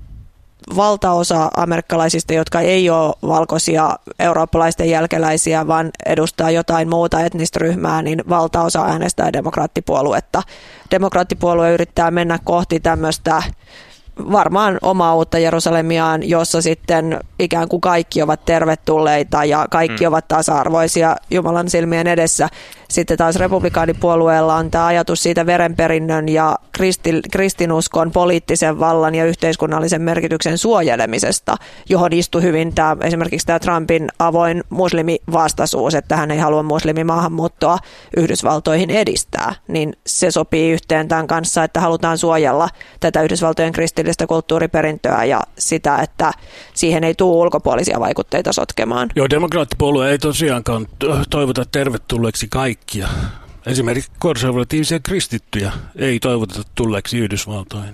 valtaosa amerikkalaisista, jotka ei ole valkoisia eurooppalaisten jälkeläisiä, vaan edustaa jotain muuta etnistä ryhmää, niin valtaosa äänestää demokraattipuoluetta. Demokraattipuolue yrittää mennä kohti tämmöistä varmaan omaa uutta Jerusalemiaan, jossa sitten ikään kuin kaikki ovat tervetulleita ja kaikki mm. ovat tasa-arvoisia Jumalan silmien edessä. Sitten taas republikaanipuolueella on tämä ajatus siitä verenperinnön ja kristi, kristinuskon poliittisen vallan ja yhteiskunnallisen merkityksen suojelemisesta, johon istui hyvin tämä, esimerkiksi tämä Trumpin avoin muslimivastaisuus, että hän ei halua muslimimaahanmuuttoa Yhdysvaltoihin edistää. Niin se sopii yhteen tämän kanssa, että halutaan suojella tätä Yhdysvaltojen kristillistä kulttuuriperintöä ja sitä, että siihen ei tule ulkopuolisia vaikutteita sotkemaan. Joo, demokraattipuolue ei tosiaankaan toivota tervetulleeksi kaikki. Esimerkiksi konservatiivisia kristittyjä ei toivoteta tulleeksi Yhdysvaltoihin.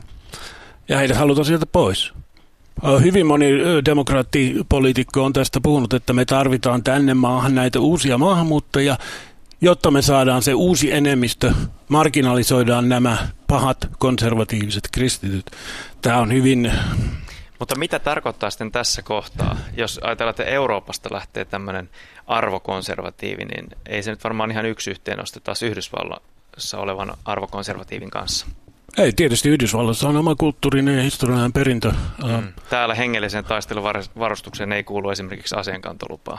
Ja heidät halutaan sieltä pois. Hyvin moni demokraattipoliitikko on tästä puhunut, että me tarvitaan tänne maahan näitä uusia maahanmuuttajia, jotta me saadaan se uusi enemmistö, marginalisoidaan nämä pahat konservatiiviset kristityt. Tämä on hyvin... Mutta mitä tarkoittaa sitten tässä kohtaa, jos ajatellaan, että Euroopasta lähtee tämmöinen arvokonservatiivi, niin ei se nyt varmaan ihan yksi yhteen nosta taas Yhdysvalloissa olevan arvokonservatiivin kanssa. Ei, tietysti Yhdysvalloissa on oma kulttuurinen ja historiallinen perintö. Mm. Täällä hengellisen taisteluvarustukseen ei kuulu esimerkiksi aseenkantolupaa.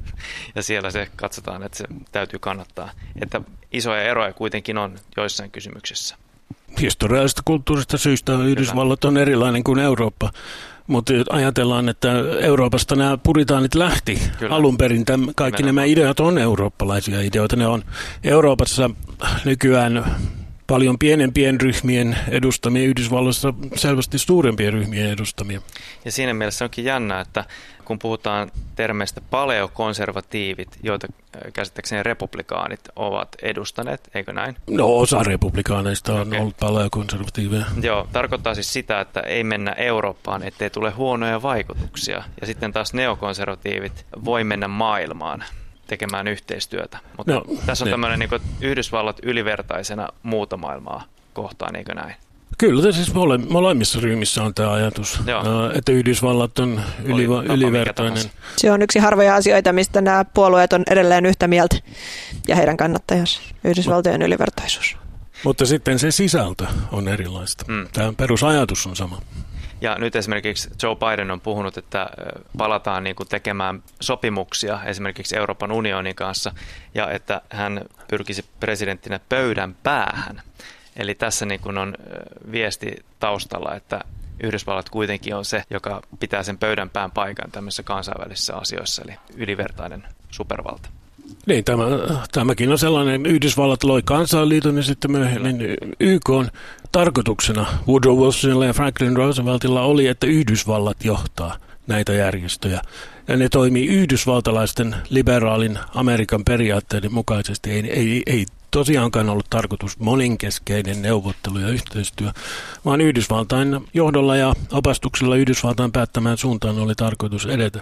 Ja siellä se katsotaan, että se täytyy kannattaa. Että isoja eroja kuitenkin on joissain kysymyksissä. Historiallisesta kulttuurista syystä Yhdysvallat on erilainen kuin Eurooppa, mutta ajatellaan, että Euroopasta nämä puritaanit lähti. Kyllä. Alun perin tämän, kaikki Nimenomaan. Nämä ideat on eurooppalaisia ideoita. Ne on Euroopassa nykyään paljon pienempien ryhmien edustamia, Yhdysvalloissa selvästi suurempien ryhmien edustamia. Ja siinä mielessä onkin jännä, että kun puhutaan termeistä paleokonservatiivit, joita käsittääkseni republikaanit ovat edustaneet, eikö näin? No osa republikaaneista on okay. ollut paleokonservatiiveja. Joo, tarkoittaa siis sitä, että ei mennä Eurooppaan, ettei tule huonoja vaikutuksia. Ja sitten taas neokonservatiivit voi mennä maailmaan tekemään yhteistyötä. Mutta no, tässä on ne. tämmöinen niin kuin Yhdysvallat ylivertaisena muuta maailmaa kohtaan, eikö näin? Kyllä, siis mole, molemmissa ryhmissä on tämä ajatus, Joo. että Yhdysvallat on yli, ylivertainen. Se on yksi harvoja asioita, mistä nämä puolueet on edelleen yhtä mieltä ja heidän kannattajansa, Yhdysvaltojen Mut, ylivertaisuus. Mutta sitten se sisältö on erilaista. Mm. Tämä perusajatus on sama. Ja nyt esimerkiksi Joe Biden on puhunut, että palataan niin kuin tekemään sopimuksia esimerkiksi Euroopan unionin kanssa ja että hän pyrkisi presidenttinä pöydän päähän. Eli tässä niin kuin on viesti taustalla, että Yhdysvallat kuitenkin on se, joka pitää sen pöydän pään paikan tämmöisissä kansainvälisissä asioissa, eli ylivertainen supervalta. Niin, tämä, tämäkin on sellainen, Yhdysvallat loi kansainliiton ja sitten myöhemmin Y K:n tarkoituksena Woodrow Wilsonilla ja Franklin Rooseveltilla oli, että Yhdysvallat johtaa näitä järjestöjä. Ja ne toimii yhdysvaltalaisten liberaalin Amerikan periaatteiden mukaisesti. Ei, ei, ei tosiaankaan ollut tarkoitus moninkeskeinen neuvottelu ja yhteistyö, vaan Yhdysvaltain johdolla ja opastuksella Yhdysvaltain päättämään suuntaan oli tarkoitus edetä.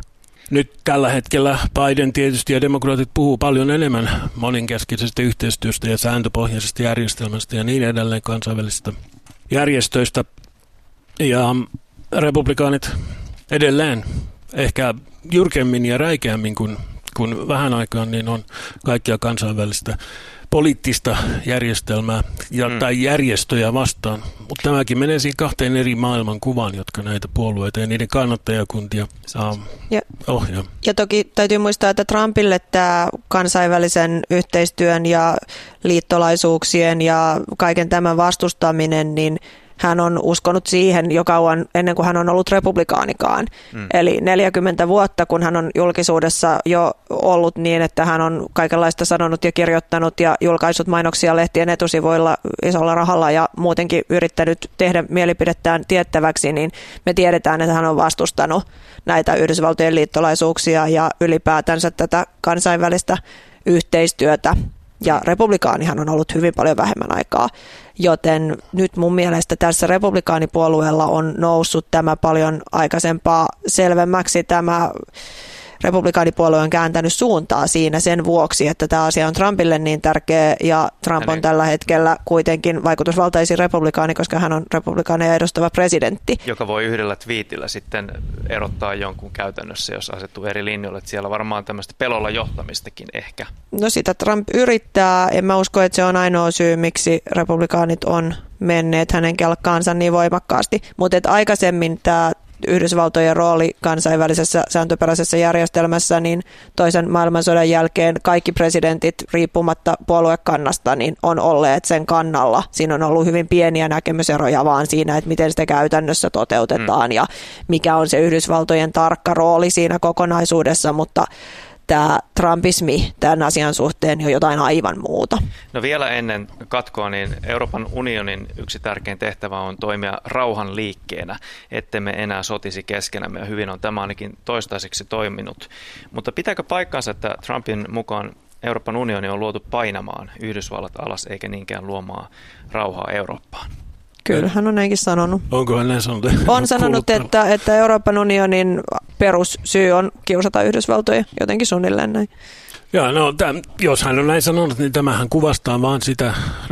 Nyt tällä hetkellä Biden tietysti ja demokraatit puhuu paljon enemmän moninkeskisestä yhteistyöstä ja sääntöpohjaisesta järjestelmästä ja niin edelleen kansainvälisistä järjestöistä. Ja republikaanit edelleen ehkä jyrkemmin ja räikeämmin kuin, kuin vähän aikaan niin on kaikkia kansainvälistä poliittista järjestelmää ja, mm. tai järjestöjä vastaan. Mutta tämäkin menee siihen kahteen eri maailman kuvaan, jotka näitä puolueita ja niiden kannattajakuntia saa ja, ohjaa. Ja toki täytyy muistaa, että Trumpille tämä kansainvälisen yhteistyön ja liittolaisuuksien ja kaiken tämän vastustaminen, niin hän on uskonut siihen jo kauan ennen kuin hän on ollut republikaanikaan. Mm. Eli neljäkymmentä vuotta, kun hän on julkisuudessa jo ollut niin, että hän on kaikenlaista sanonut ja kirjoittanut ja julkaissut mainoksia lehtien etusivuilla isolla rahalla ja muutenkin yrittänyt tehdä mielipidettään tiettäväksi, niin me tiedetään, että hän on vastustanut näitä Yhdysvaltojen liittolaisuuksia ja ylipäätänsä tätä kansainvälistä yhteistyötä. Ja republikaanihan on ollut hyvin paljon vähemmän aikaa, joten nyt mun mielestä tässä republikaanipuolueella on noussut tämä paljon aikaisempaa selvemmäksi. Tämä republikaanipuolue on kääntänyt suuntaa siinä sen vuoksi, että tämä asia on Trumpille niin tärkeä ja Trump on tällä hetkellä kuitenkin vaikutusvaltaisin republikaani, koska hän on republikaaneja edustava presidentti. Joka voi yhdellä twiitillä sitten erottaa jonkun käytännössä, jos asettuu eri linjoille. Että siellä varmaan tämmöistä pelolla johtamistakin ehkä. No sitä Trump yrittää. En mä usko, että se on ainoa syy, miksi republikaanit on menneet hänen kelkkaansa niin voimakkaasti. Mutta aikaisemmin tämä Yhdysvaltojen rooli kansainvälisessä sääntöperäisessä järjestelmässä, niin toisen maailmansodan jälkeen kaikki presidentit riippumatta puoluekannasta niin on olleet sen kannalla. Siinä on ollut hyvin pieniä näkemyseroja vaan siinä, että miten sitä käytännössä toteutetaan mm. ja mikä on se Yhdysvaltojen tarkka rooli siinä kokonaisuudessa, mutta tämä trumpismi tämän asian suhteen on jotain aivan muuta. No vielä ennen katkoa, niin Euroopan unionin yksi tärkein tehtävä on toimia rauhan liikkeenä, ettemme enää sotisi keskenämme, ja hyvin on tämä ainakin toistaiseksi toiminut. Mutta pitääkö paikkansa, että Trumpin mukaan Euroopan unioni on luotu painamaan Yhdysvallat alas eikä niinkään luomaan rauhaa Eurooppaan? Kyllä, hän on näinkin sanonut. Onko hän näin sanonut? On sanonut, että, että Euroopan unionin perussyy on kiusata Yhdysvaltoja, jotenkin suunnilleen näin. Joo, no täm, jos hän on näin sanonut, niin tämähän kuvastaa vaan sitä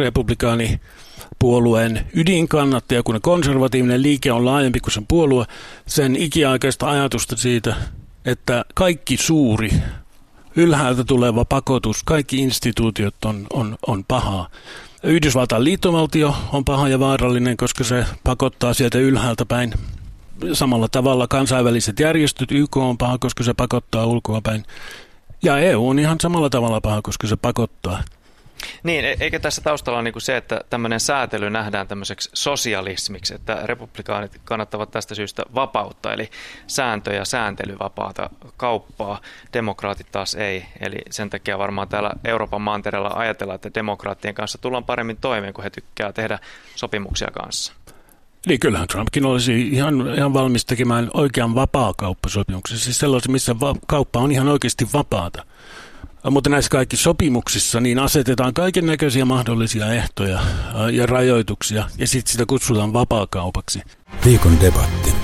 republikaanipuolueen ydinkannattaja, kun konservatiivinen liike on laajempi kuin sen puolue, sen ikiaikaista ajatusta siitä, että kaikki suuri, ylhäältä tuleva pakotus, kaikki instituutiot on, on, on pahaa. Yhdysvaltain liittovaltio on paha ja vaarallinen, koska se pakottaa sieltä ylhäältä päin. Samalla tavalla kansainväliset järjestöt, Y K on paha, koska se pakottaa ulkoa päin. Ja E U on ihan samalla tavalla paha, koska se pakottaa. Niin, eikä tässä taustalla ole niin kuin se, että tämmöinen säätely nähdään tämmöiseksi sosialismiksi, että republikaanit kannattavat tästä syystä vapautta, eli sääntö- ja sääntelyvapaata kauppaa, demokraatit taas ei. Eli sen takia varmaan täällä Euroopan mantereella ajatellaan, että demokraattien kanssa tullaan paremmin toimeen, kun he tykkää tehdä sopimuksia kanssa. Eli kyllähän Trumpkin olisi ihan, ihan valmis tekemään oikean vapaakauppasopimuksen, siis sellaisen, missä va- kauppa on ihan oikeasti vapaata. Mutta näissä kaikissa sopimuksissa niin asetetaan kaiken näköisiä mahdollisia ehtoja ja rajoituksia, ja sitten sitä kutsutaan vapaakaupaksi. Viikon debatti.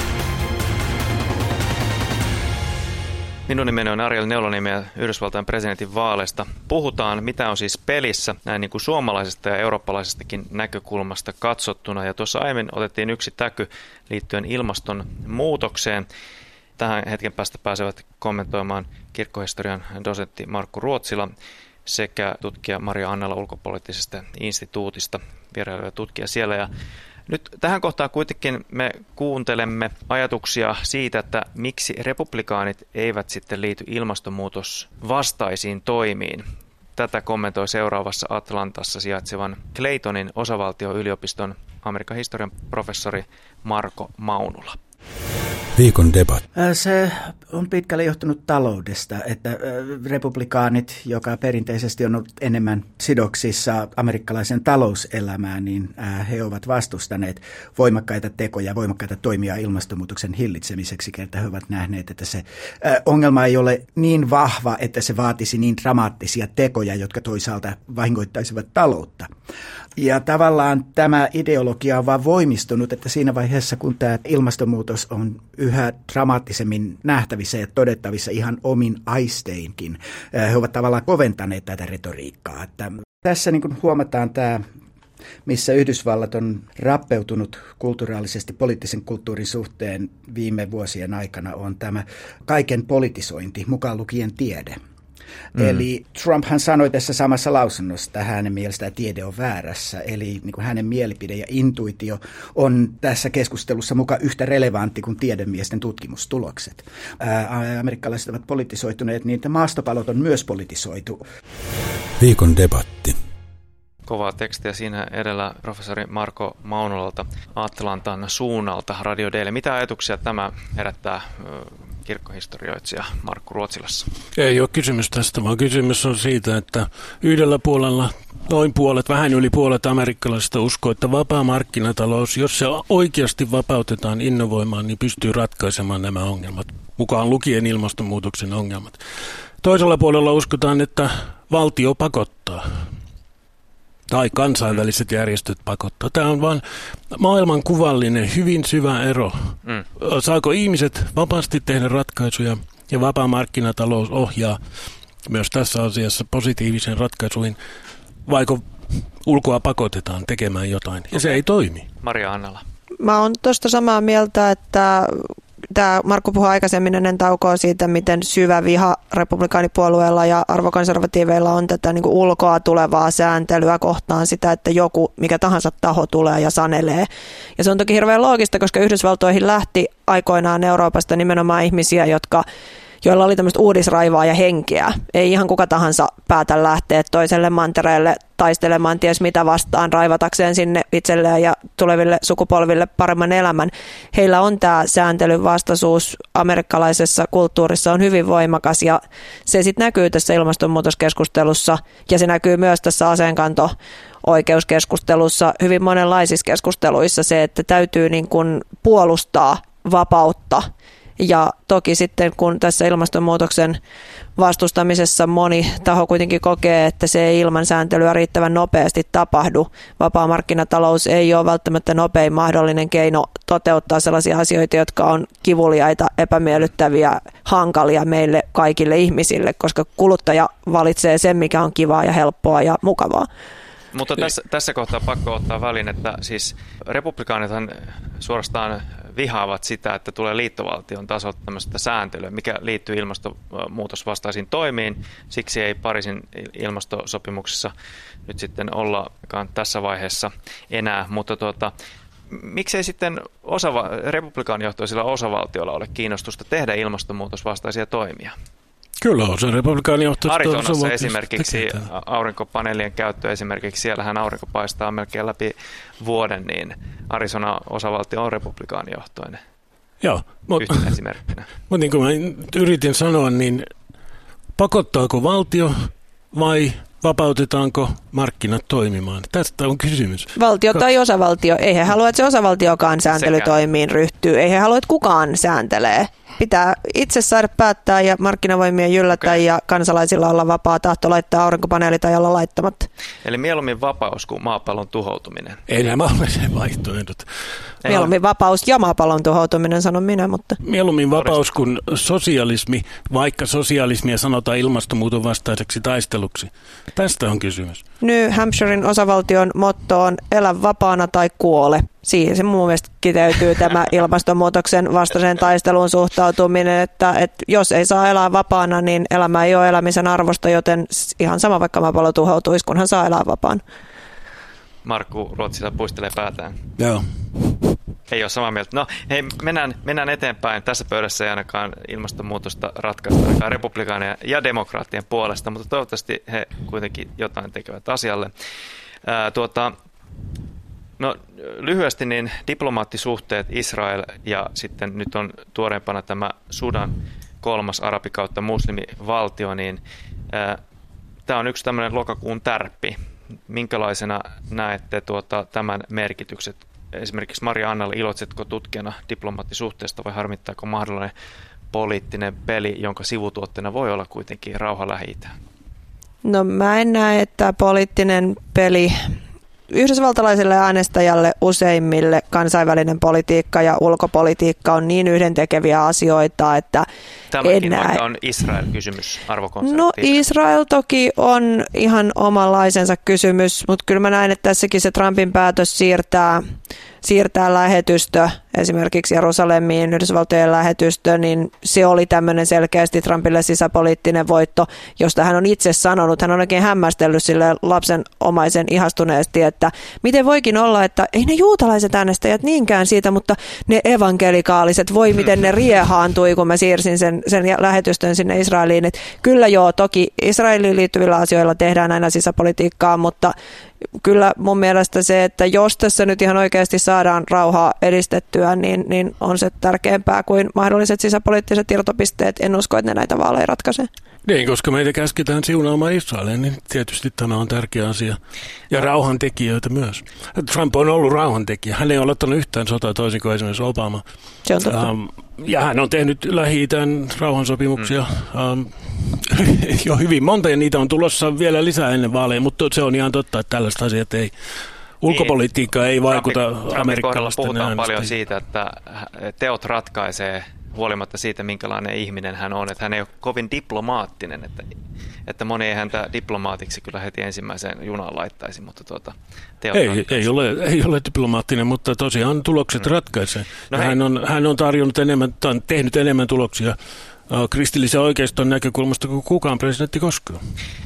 Minun nimeni on Ariel Neuloniemi ja Yhdysvaltain presidentin vaaleista puhutaan, mitä on siis pelissä näin niin kuin suomalaisesta ja eurooppalaisestakin näkökulmasta katsottuna. Ja tuossa aiemmin otettiin yksi täky liittyen ilmastonmuutokseen. Tähän hetken päästä pääsevät kommentoimaan kirkkohistorian dosentti Markku Ruotsila sekä tutkija Maria Annala ulkopoliittisesta instituutista, vieraileva tutkija siellä. Ja nyt tähän kohtaan kuitenkin me kuuntelemme ajatuksia siitä, että miksi republikaanit eivät sitten liity ilmastonmuutos vastaisiin toimiin. Tätä kommentoi seuraavassa Atlantassa sijaitsevan Claytonin osavaltioyliopiston Amerikan historian professori Marko Maunula. Viikon debatti. Se on pitkälle johtunut taloudesta, että republikaanit, joka perinteisesti on ollut enemmän sidoksissa amerikkalaisen talouselämään, niin he ovat vastustaneet voimakkaita tekoja, voimakkaita toimia ilmastonmuutoksen hillitsemiseksi, kerta he ovat nähneet, että se ongelma ei ole niin vahva, että se vaatisi niin dramaattisia tekoja, jotka toisaalta vahingoittaisivat taloutta. Ja tavallaan tämä ideologia on vaan voimistunut, että siinä vaiheessa, kun tämä ilmastonmuutos on yhä dramaattisemmin nähtävissä ja todettavissa ihan omin aisteinkin, he ovat tavallaan koventaneet tätä retoriikkaa. Että tässä niin kuin huomataan tämä, missä Yhdysvallat on rappeutunut kulttuurillisesti poliittisen kulttuurin suhteen viime vuosien aikana, on tämä kaiken politisointi, mukaan lukien tiede. Mm. Eli Trumphan sanoi tässä samassa lausunnossa, että hänen mielestään tiede on väärässä, eli niin kuin hänen mielipide ja intuitio on tässä keskustelussa mukaan yhtä relevantti kuin tiedemiesten tutkimustulokset. Ää, amerikkalaiset ovat politisoituneet niin, että maastopalot on myös politisoitu. Viikon debatti. Kovaa tekstiä siinä edellä professori Marko Maunolalta Atlantan suunnalta Radio D:lle. Mitä ajatuksia tämä herättää kirkkohistorioitsija Markku Ruotsilassa? Ei ole kysymys tästä, vaan kysymys on siitä, että yhdellä puolella noin puolet, vähän yli puolet amerikkalaisista uskoo, että vapaa markkinatalous, jos se oikeasti vapautetaan innovoimaan, niin pystyy ratkaisemaan nämä ongelmat, mukaan lukien ilmastonmuutoksen ongelmat. Toisella puolella uskotaan, että valtio pakottaa. Tai kansainväliset järjestöt pakottaa. Tämä on vain maailmankuvallinen, hyvin syvä ero. Mm. Saako ihmiset vapaasti tehdä ratkaisuja ja vapaa markkinatalous ohjaa myös tässä asiassa positiivisen ratkaisuihin, vaiko ulkoa pakotetaan tekemään jotain, ja okay. Se ei toimi. Maria Annala. Mä oon tuosta samaa mieltä, että tämä Markku puhui aikaisemmin ennen taukoa siitä, miten syvä viha republikaanipuolueella ja arvokonservatiiveilla on tätä niin kuin ulkoa tulevaa sääntelyä kohtaan sitä, että joku, mikä tahansa taho tulee ja sanelee. Ja se on toki hirveän loogista, koska Yhdysvaltoihin lähti aikoinaan Euroopasta nimenomaan ihmisiä, jotka joilla oli tämmöistä uudisraivaa ja henkeä. Ei ihan kuka tahansa päätä lähteä toiselle mantereelle taistelemaan ties mitä vastaan, raivatakseen sinne itselleen ja tuleville sukupolville paremman elämän. Heillä on tämä sääntelyn vastaisuus amerikkalaisessa kulttuurissa on hyvin voimakas ja se sitten näkyy tässä ilmastonmuutoskeskustelussa ja se näkyy myös tässä aseenkanto oikeuskeskustelussa, hyvin monenlaisissa keskusteluissa se, että täytyy niin kuin puolustaa vapautta. Ja toki sitten, kun tässä ilmastonmuutoksen vastustamisessa moni taho kuitenkin kokee, että se ei ilman sääntelyä riittävän nopeasti tapahdu. Vapaa markkinatalous ei ole välttämättä nopein mahdollinen keino toteuttaa sellaisia asioita, jotka on kivuliaita, epämiellyttäviä, hankalia meille kaikille ihmisille, koska kuluttaja valitsee sen, mikä on kivaa ja helppoa ja mukavaa. Mutta tässä, tässä kohtaa pakko ottaa väliin, että siis republikaanithan suorastaan vihaavat sitä, että tulee liittovaltion tasolta tämmöistä sääntelyä, mikä liittyy ilmastonmuutosvastaisiin toimiin. Siksi ei Pariisin ilmastosopimuksessa nyt sitten ollakaan tässä vaiheessa enää, mutta tuota, miksei sitten osava, republikaanijohtoisilla osavaltioilla ole kiinnostusta tehdä ilmastonmuutosvastaisia toimia? Kyllä on se republikaanijohtoista. Arizonassa esimerkiksi aurinkopaneelien käyttö, esimerkiksi siellähän aurinko paistaa melkein läpi vuoden, niin Arizona osavaltio on republikaanijohtoinen. Joo, mutta esimerkkinä. Mutta niin kuin mä yritin sanoa, niin pakottaako valtio vai vapautetaanko markkinat toimimaan? Tästä on kysymys. Valtio tai osavaltio. Ei he halua, että se osavaltiokaan sääntelytoimiin ryhtyy. Ei he halua, että kukaan sääntelee. Pitää itse saada päättää ja markkinavoimien yllätä okay. ja kansalaisilla olla vapaa tahto laittaa aurinkopaneeli tai olla laittamatta. Eli mieluummin vapaus kuin maapallon tuhoutuminen. Ei nämä ole se vaihtoehdot. Mieluummin vapaus ja maapallon tuhoutuminen, sanon minä. Mutta mieluummin vapaus kuin sosialismi, vaikka sosialismia sanotaan ilmastonmuuton vastaiseksi taisteluksi. Tästä on kysymys. New Hampshiren osavaltion motto on elä vapaana tai kuole. Siihen se mun mielestä kiteytyy tämä ilmastonmuutoksen vastaisen taisteluun suhtautuminen, että, että jos ei saa elää vapaana, niin elämä ei ole elämisen arvosta, joten ihan sama vaikka maapallo tuhoutuisi, kunhan saa elää vapaana. Markku Ruotsila puistelee päätään. Joo. Ei ole samaa mieltä. No hei, mennään, mennään eteenpäin. Tässä pöydässä ei ainakaan ilmastonmuutosta ratkaista ainakaan republikaanien ja demokraattien puolesta, mutta toivottavasti he kuitenkin jotain tekevät asialle. Ää, tuota, no lyhyesti niin diplomaattisuhteet Israel ja sitten nyt on tuoreempana tämä Sudan kolmas arabi kautta muslimivaltio, niin ää, tämä on yksi tämmöinen lokakuun tärppi. Minkälaisena näette tuota, tämän merkitykset? Esimerkiksi Maria Annala, iloitsetko tutkijana diplomaattisuhteesta vai harmittaako mahdollinen poliittinen peli, jonka sivutuotteena voi olla kuitenkin rauha Lähi-Itään? No mä en näe, että poliittinen peli yhdysvaltalaiselle äänestäjälle useimmille kansainvälinen politiikka ja ulkopolitiikka on niin yhdentekeviä asioita, että Tämäkin en näe. on Israel-kysymys, arvokonsertti. No Israel toki on ihan omanlaisensa kysymys, mutta kyllä mä näen, että tässäkin se Trumpin päätös siirtää, siirtää lähetystö esimerkiksi Jerusalemiin, Yhdysvaltojen lähetystö, niin se oli tämmöinen selkeästi Trumpille sisäpoliittinen voitto, josta hän on itse sanonut. Hän on oikein hämmästellyt sille lapsen omaisen ihastuneesti, että miten voikin olla, että ei ne juutalaiset äänestäjät niinkään siitä, mutta ne evankelikaaliset, voi miten ne riehaantui, kun mä siirsin sen, sen lähetystön sinne Israeliin. Et kyllä joo, toki Israeliin liittyvillä asioilla tehdään aina sisäpolitiikkaa, mutta kyllä mun mielestä se, että jos tässä nyt ihan oikeasti saadaan rauhaa edistettyä, niin, niin on se tärkeämpää kuin mahdolliset sisäpoliittiset irtopisteet. En usko, että ne näitä vaaleja ratkaisee. Niin, koska meitä käsketään siunaamaan Israeliin, niin tietysti tämä on tärkeä asia. Ja rauhantekijöitä myös. Trump on ollut rauhantekijä. Hän ei ole aloittanut yhtään sotaa toisin kuin esimerkiksi Obama. Se on totta. Um, ja hän on tehnyt Lähi-idän rauhansopimuksia um, jo hyvin monta, ja niitä on tulossa vielä lisää ennen vaaleja, mutta se on ihan totta, että tällaiset asiat ei, ulkopolitiikka ei vaikuta amerikkalaisten puhutaan äänestäjiin. paljon siitä, että teot ratkaisee huolimatta siitä, minkälainen ihminen hän on, että hän ei ole kovin diplomaattinen, että, että moni ei häntä diplomaatiksi kyllä heti ensimmäiseen junaan laittaisi, mutta tuota, teot ei, ei, ole, ei ole diplomaattinen, mutta tosiaan tulokset mm. ratkaisee. No hän, on, hän on tarjonnut enemmän, on tehnyt enemmän tuloksia kristillisen oikeiston näkökulmasta kuin kukaan presidentti koskaan.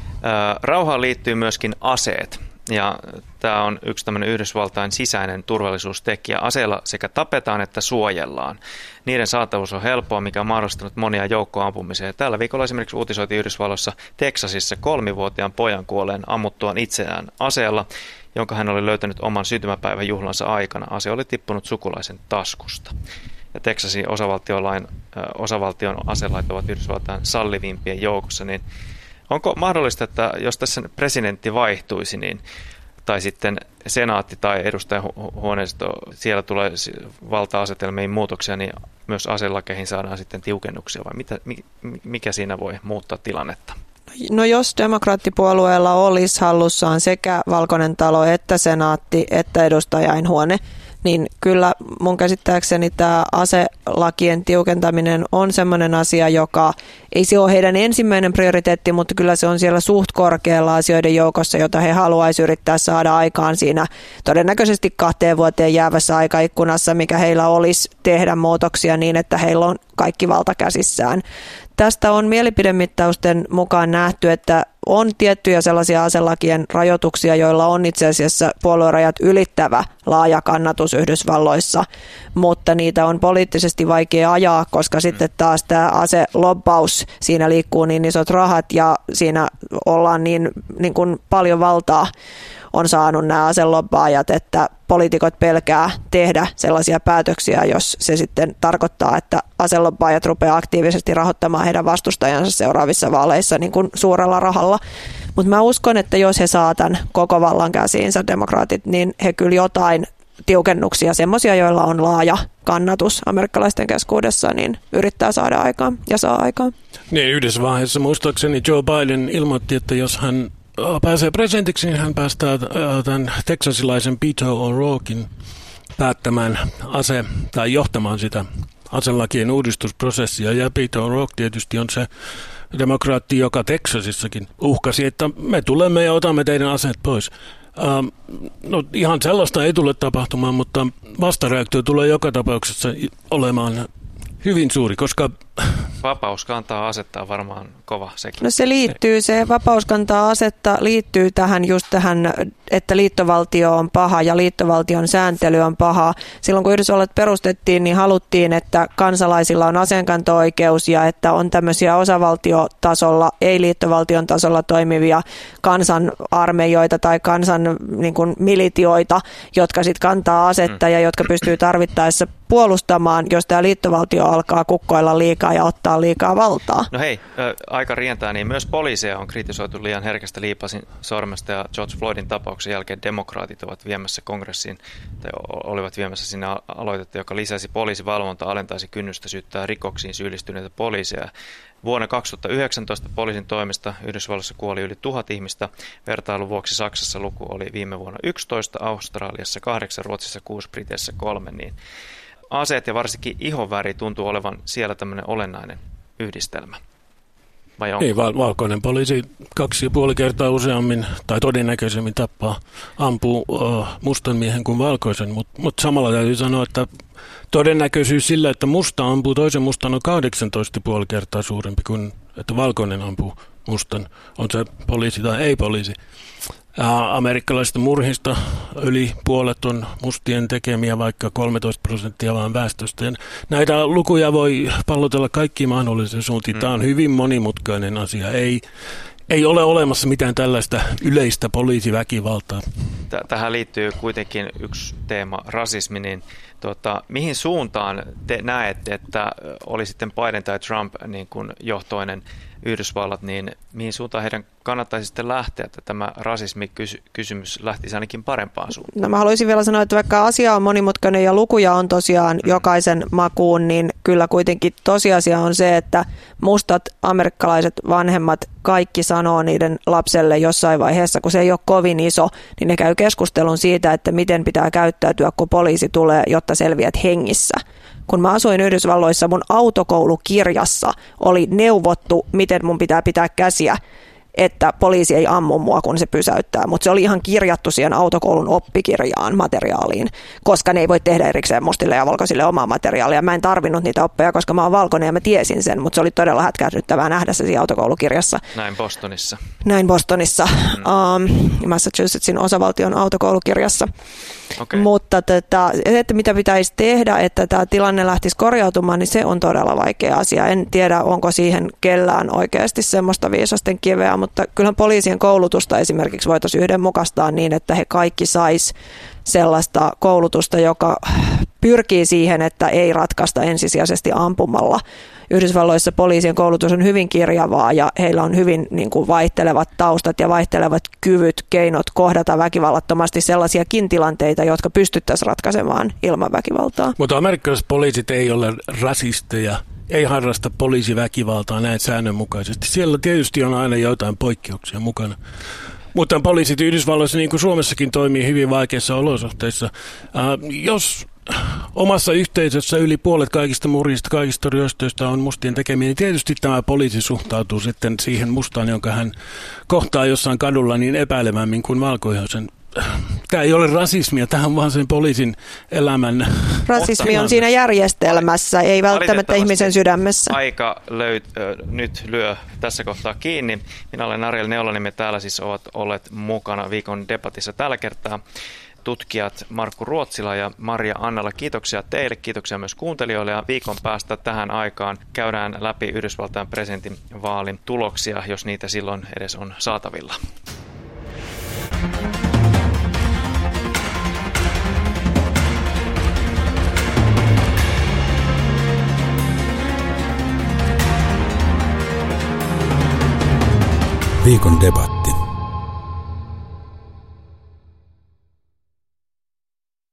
Rauhaan liittyy myöskin aseet. Ja tämä on yksi tämmöinen Yhdysvaltain sisäinen turvallisuustekijä. Aseilla sekä tapetaan että suojellaan. Niiden saatavuus on helppoa, mikä on mahdollistanut monia joukkoampumisia. Tällä viikolla esimerkiksi uutisoitiin Yhdysvalloissa Teksasissa kolmivuotiaan pojan kuolleen ammuttuaan itseään aseella, jonka hän oli löytänyt oman syntymäpäivän juhlansa aikana. Ase oli tippunut sukulaisen taskusta. Ja Teksasin osavaltion, osavaltion aselait ovat Yhdysvaltain sallivimpien joukossa, niin onko mahdollista, että jos tässä presidentti vaihtuisi, niin, tai sitten senaatti tai edustajahuoneisto, siellä tulee valta-asetelmiin muutoksia, niin myös aselakeihin saadaan sitten tiukennuksia, vai mitä, mikä siinä voi muuttaa tilannetta? No jos demokraattipuolueella olisi hallussaan sekä Valkoinen talo että senaatti että edustajainhuone, niin kyllä mun käsittääkseni tämä aselakien tiukentaminen on sellainen asia, joka ei se ole heidän ensimmäinen prioriteetti, mutta kyllä se on siellä suht korkealla asioiden joukossa, jota he haluaisivat yrittää saada aikaan siinä todennäköisesti kahteen vuoteen jäävässä aikaikkunassa, mikä heillä olisi tehdä muutoksia niin, että heillä on kaikki valta käsissään. Tästä on mielipidemittausten mukaan nähty, että on tiettyjä sellaisia aselakien rajoituksia, joilla on itse asiassa puoluerajat ylittävä laaja kannatus Yhdysvalloissa, mutta niitä on poliittisesti vaikea ajaa, koska sitten taas tämä aselobbaus, siinä liikkuu niin isot rahat ja siinä ollaan niin, niin kuin paljon valtaa on saanut nämä aselobbaajat, että poliitikot pelkää tehdä sellaisia päätöksiä, jos se sitten tarkoittaa, että aselobbaajat rupeaa aktiivisesti rahoittamaan heidän vastustajansa seuraavissa vaaleissa niin kuin suurella rahalla. Mutta mä uskon, että jos he saa tämän koko vallan käsiinsä, demokraatit, niin he kyllä jotain tiukennuksia, semmoisia, joilla on laaja kannatus amerikkalaisten keskuudessa, niin yrittää saada aikaan ja saa aikaan. Niin, yhdessä vaiheessa muistaakseni Joe Biden ilmoitti, että jos hän pääsee presidentiksi, niin hän päästää tämän teksasilaisen Beto O'Rourken päättämään ase- tai johtamaan sitä aselakien uudistusprosessia. Ja Beto O'Rourke tietysti on se demokraatti, joka Teksasissakin uhkasi, että me tulemme ja otamme teidän aseet pois. Uh, no ihan sellaista ei tule tapahtumaan, mutta vastareaktio tulee joka tapauksessa olemaan hyvin suuri, koska vapaus kantaa asetta varmaan kova sekin. No se liittyy, se vapaus kantaa asetta liittyy tähän just tähän, että liittovaltio on paha ja liittovaltion sääntely on paha. Silloin kun Yhdysvallat perustettiin, niin haluttiin, että kansalaisilla on aseenkanto-oikeus ja että on tämmöisiä osavaltiotasolla, ei liittovaltion tasolla toimivia kansanarmeijoita tai kansan niin kuin militioita, jotka sitten kantaa asetta ja jotka pystyy tarvittaessa puolustamaan, jos tämä liittovaltio alkaa kukkoilla liikaa. liikaa ja ottaa liikaa valtaa. No hei, aika rientää, niin myös poliiseja on kritisoitu liian herkästä liipasin sormesta ja George Floydin tapauksen jälkeen demokraatit ovat viemässä kongressiin tai olivat viemässä sinne aloitetta, joka lisäisi poliisivalvontaa, alentaisi kynnystä syyttää rikoksiin syyllistyneitä poliiseja. Vuonna kaksituhattayhdeksäntoista poliisin toimesta Yhdysvalloissa kuoli yli tuhat ihmistä. Vertailun vuoksi Saksassa luku oli viime vuonna yksitoista, Australiassa kahdeksan, Ruotsissa kuusi, Briteissä kolme. Niin aseet ja varsinkin ihonväri tuntuu olevan siellä tämmöinen olennainen yhdistelmä. Vai onko? Ei, val- valkoinen poliisi kaksi ja puoli kertaa useammin tai todennäköisemmin tappaa, ampuu uh, mustan miehen kuin valkoisen, mutta mut samalla täytyy sanoa, että todennäköisyys sillä, että musta ampuu toisen mustan on kahdeksantoista pilkku viisi kertaa suurempi kuin että valkoinen ampuu mustan, on se poliisi tai ei poliisi. Amerikkalaisista murhista yli puolet on mustien tekemiä, vaikka kolmetoista prosenttia vaan väestöstä. Näitä lukuja voi pallotella kaikkiin mahdollisiin suuntiin. Tämä on hyvin monimutkainen asia. Ei, ei ole olemassa mitään tällaista yleistä poliisiväkivaltaa. Tähän liittyy kuitenkin yksi teema, rasismi. Niin tuota, mihin suuntaan te näette, että oli sitten Biden tai Trump niin kuin johtoinen Yhdysvallat, niin mihin suuntaan heidän kannattaisi sitten lähteä, että tämä rasismikysymys lähtisi ainakin parempaan suuntaan? No mä haluaisin vielä sanoa, että vaikka asia on monimutkainen ja lukuja on tosiaan mm. jokaisen makuun, niin kyllä kuitenkin tosiasia on se, että mustat amerikkalaiset vanhemmat kaikki sanoo niiden lapselle jossain vaiheessa, kun se ei ole kovin iso, niin ne käy keskustelun siitä, että miten pitää käyttäytyä, kun poliisi tulee, jotta selviät hengissä. Kun mä asuin Yhdysvalloissa, mun autokoulukirjassa oli neuvottu, miten mun pitää pitää käsiä, että poliisi ei ammu mua, kun se pysäyttää. Mutta se oli ihan kirjattu siihen autokoulun oppikirjaan, materiaaliin, koska ne ei voi tehdä erikseen mustille ja valkoisille omaa materiaalia. Mä en tarvinnut niitä oppeja, koska mä oon valkoinen ja mä tiesin sen, mutta se oli todella hätkähdyttävää nähdä se siinä autokoulukirjassa. Näin Bostonissa. Näin Bostonissa, mm. um, Massachusettsin osavaltion autokoulukirjassa. Okay. Mutta tätä, että mitä pitäisi tehdä, että tämä tilanne lähtisi korjautumaan, niin se on todella vaikea asia. En tiedä, onko siihen kellään oikeasti semmoista viisasten kiveä, mutta kyllähän poliisien koulutusta esimerkiksi voitaisiin yhdenmukaistaa niin, että he kaikki sais sellaista koulutusta, joka pyrkii siihen, että ei ratkaista ensisijaisesti ampumalla. Yhdysvalloissa poliisien koulutus on hyvin kirjavaa ja heillä on hyvin niin kuin vaihtelevat taustat ja vaihtelevat kyvyt, keinot kohdata väkivallattomasti sellaisiakin tilanteita, jotka pystyttäisiin ratkaisemaan ilman väkivaltaa. Mutta amerikkalaiset poliisit ei ole rasisteja, ei harrasta poliisiväkivaltaa näin säännönmukaisesti. Siellä tietysti on aina jotain poikkeuksia mukana. Mutta poliisit Yhdysvalloissa, niin kuin Suomessakin, toimii hyvin vaikeissa olosuhteissa. Äh, jos omassa yhteisössä yli puolet kaikista murhista, kaikista ryöstöistä on mustien tekemiä, niin tietysti tämä poliisi suhtautuu sitten siihen mustaan, jonka hän kohtaa jossain kadulla niin epäilevämmin kuin valkoihoisen. Tämä ei ole rasismia, tämä on vaan sen poliisin elämän. Rasismi on siinä järjestelmässä, ei välttämättä ihmisen sydämessä. Aika löyt, äh, nyt lyö tässä kohtaa kiinni. Minä olen Ariel Neulanen, me täällä siis ovat olleet mukana viikon debatissa tällä kertaa. Tutkijat Markku Ruotsila ja Maria Annala, kiitoksia teille, kiitoksia myös kuuntelijoille, ja viikon päästä tähän aikaan käydään läpi Yhdysvaltain presidentin vaalin tuloksia, jos niitä silloin edes on saatavilla. Viikon debatti.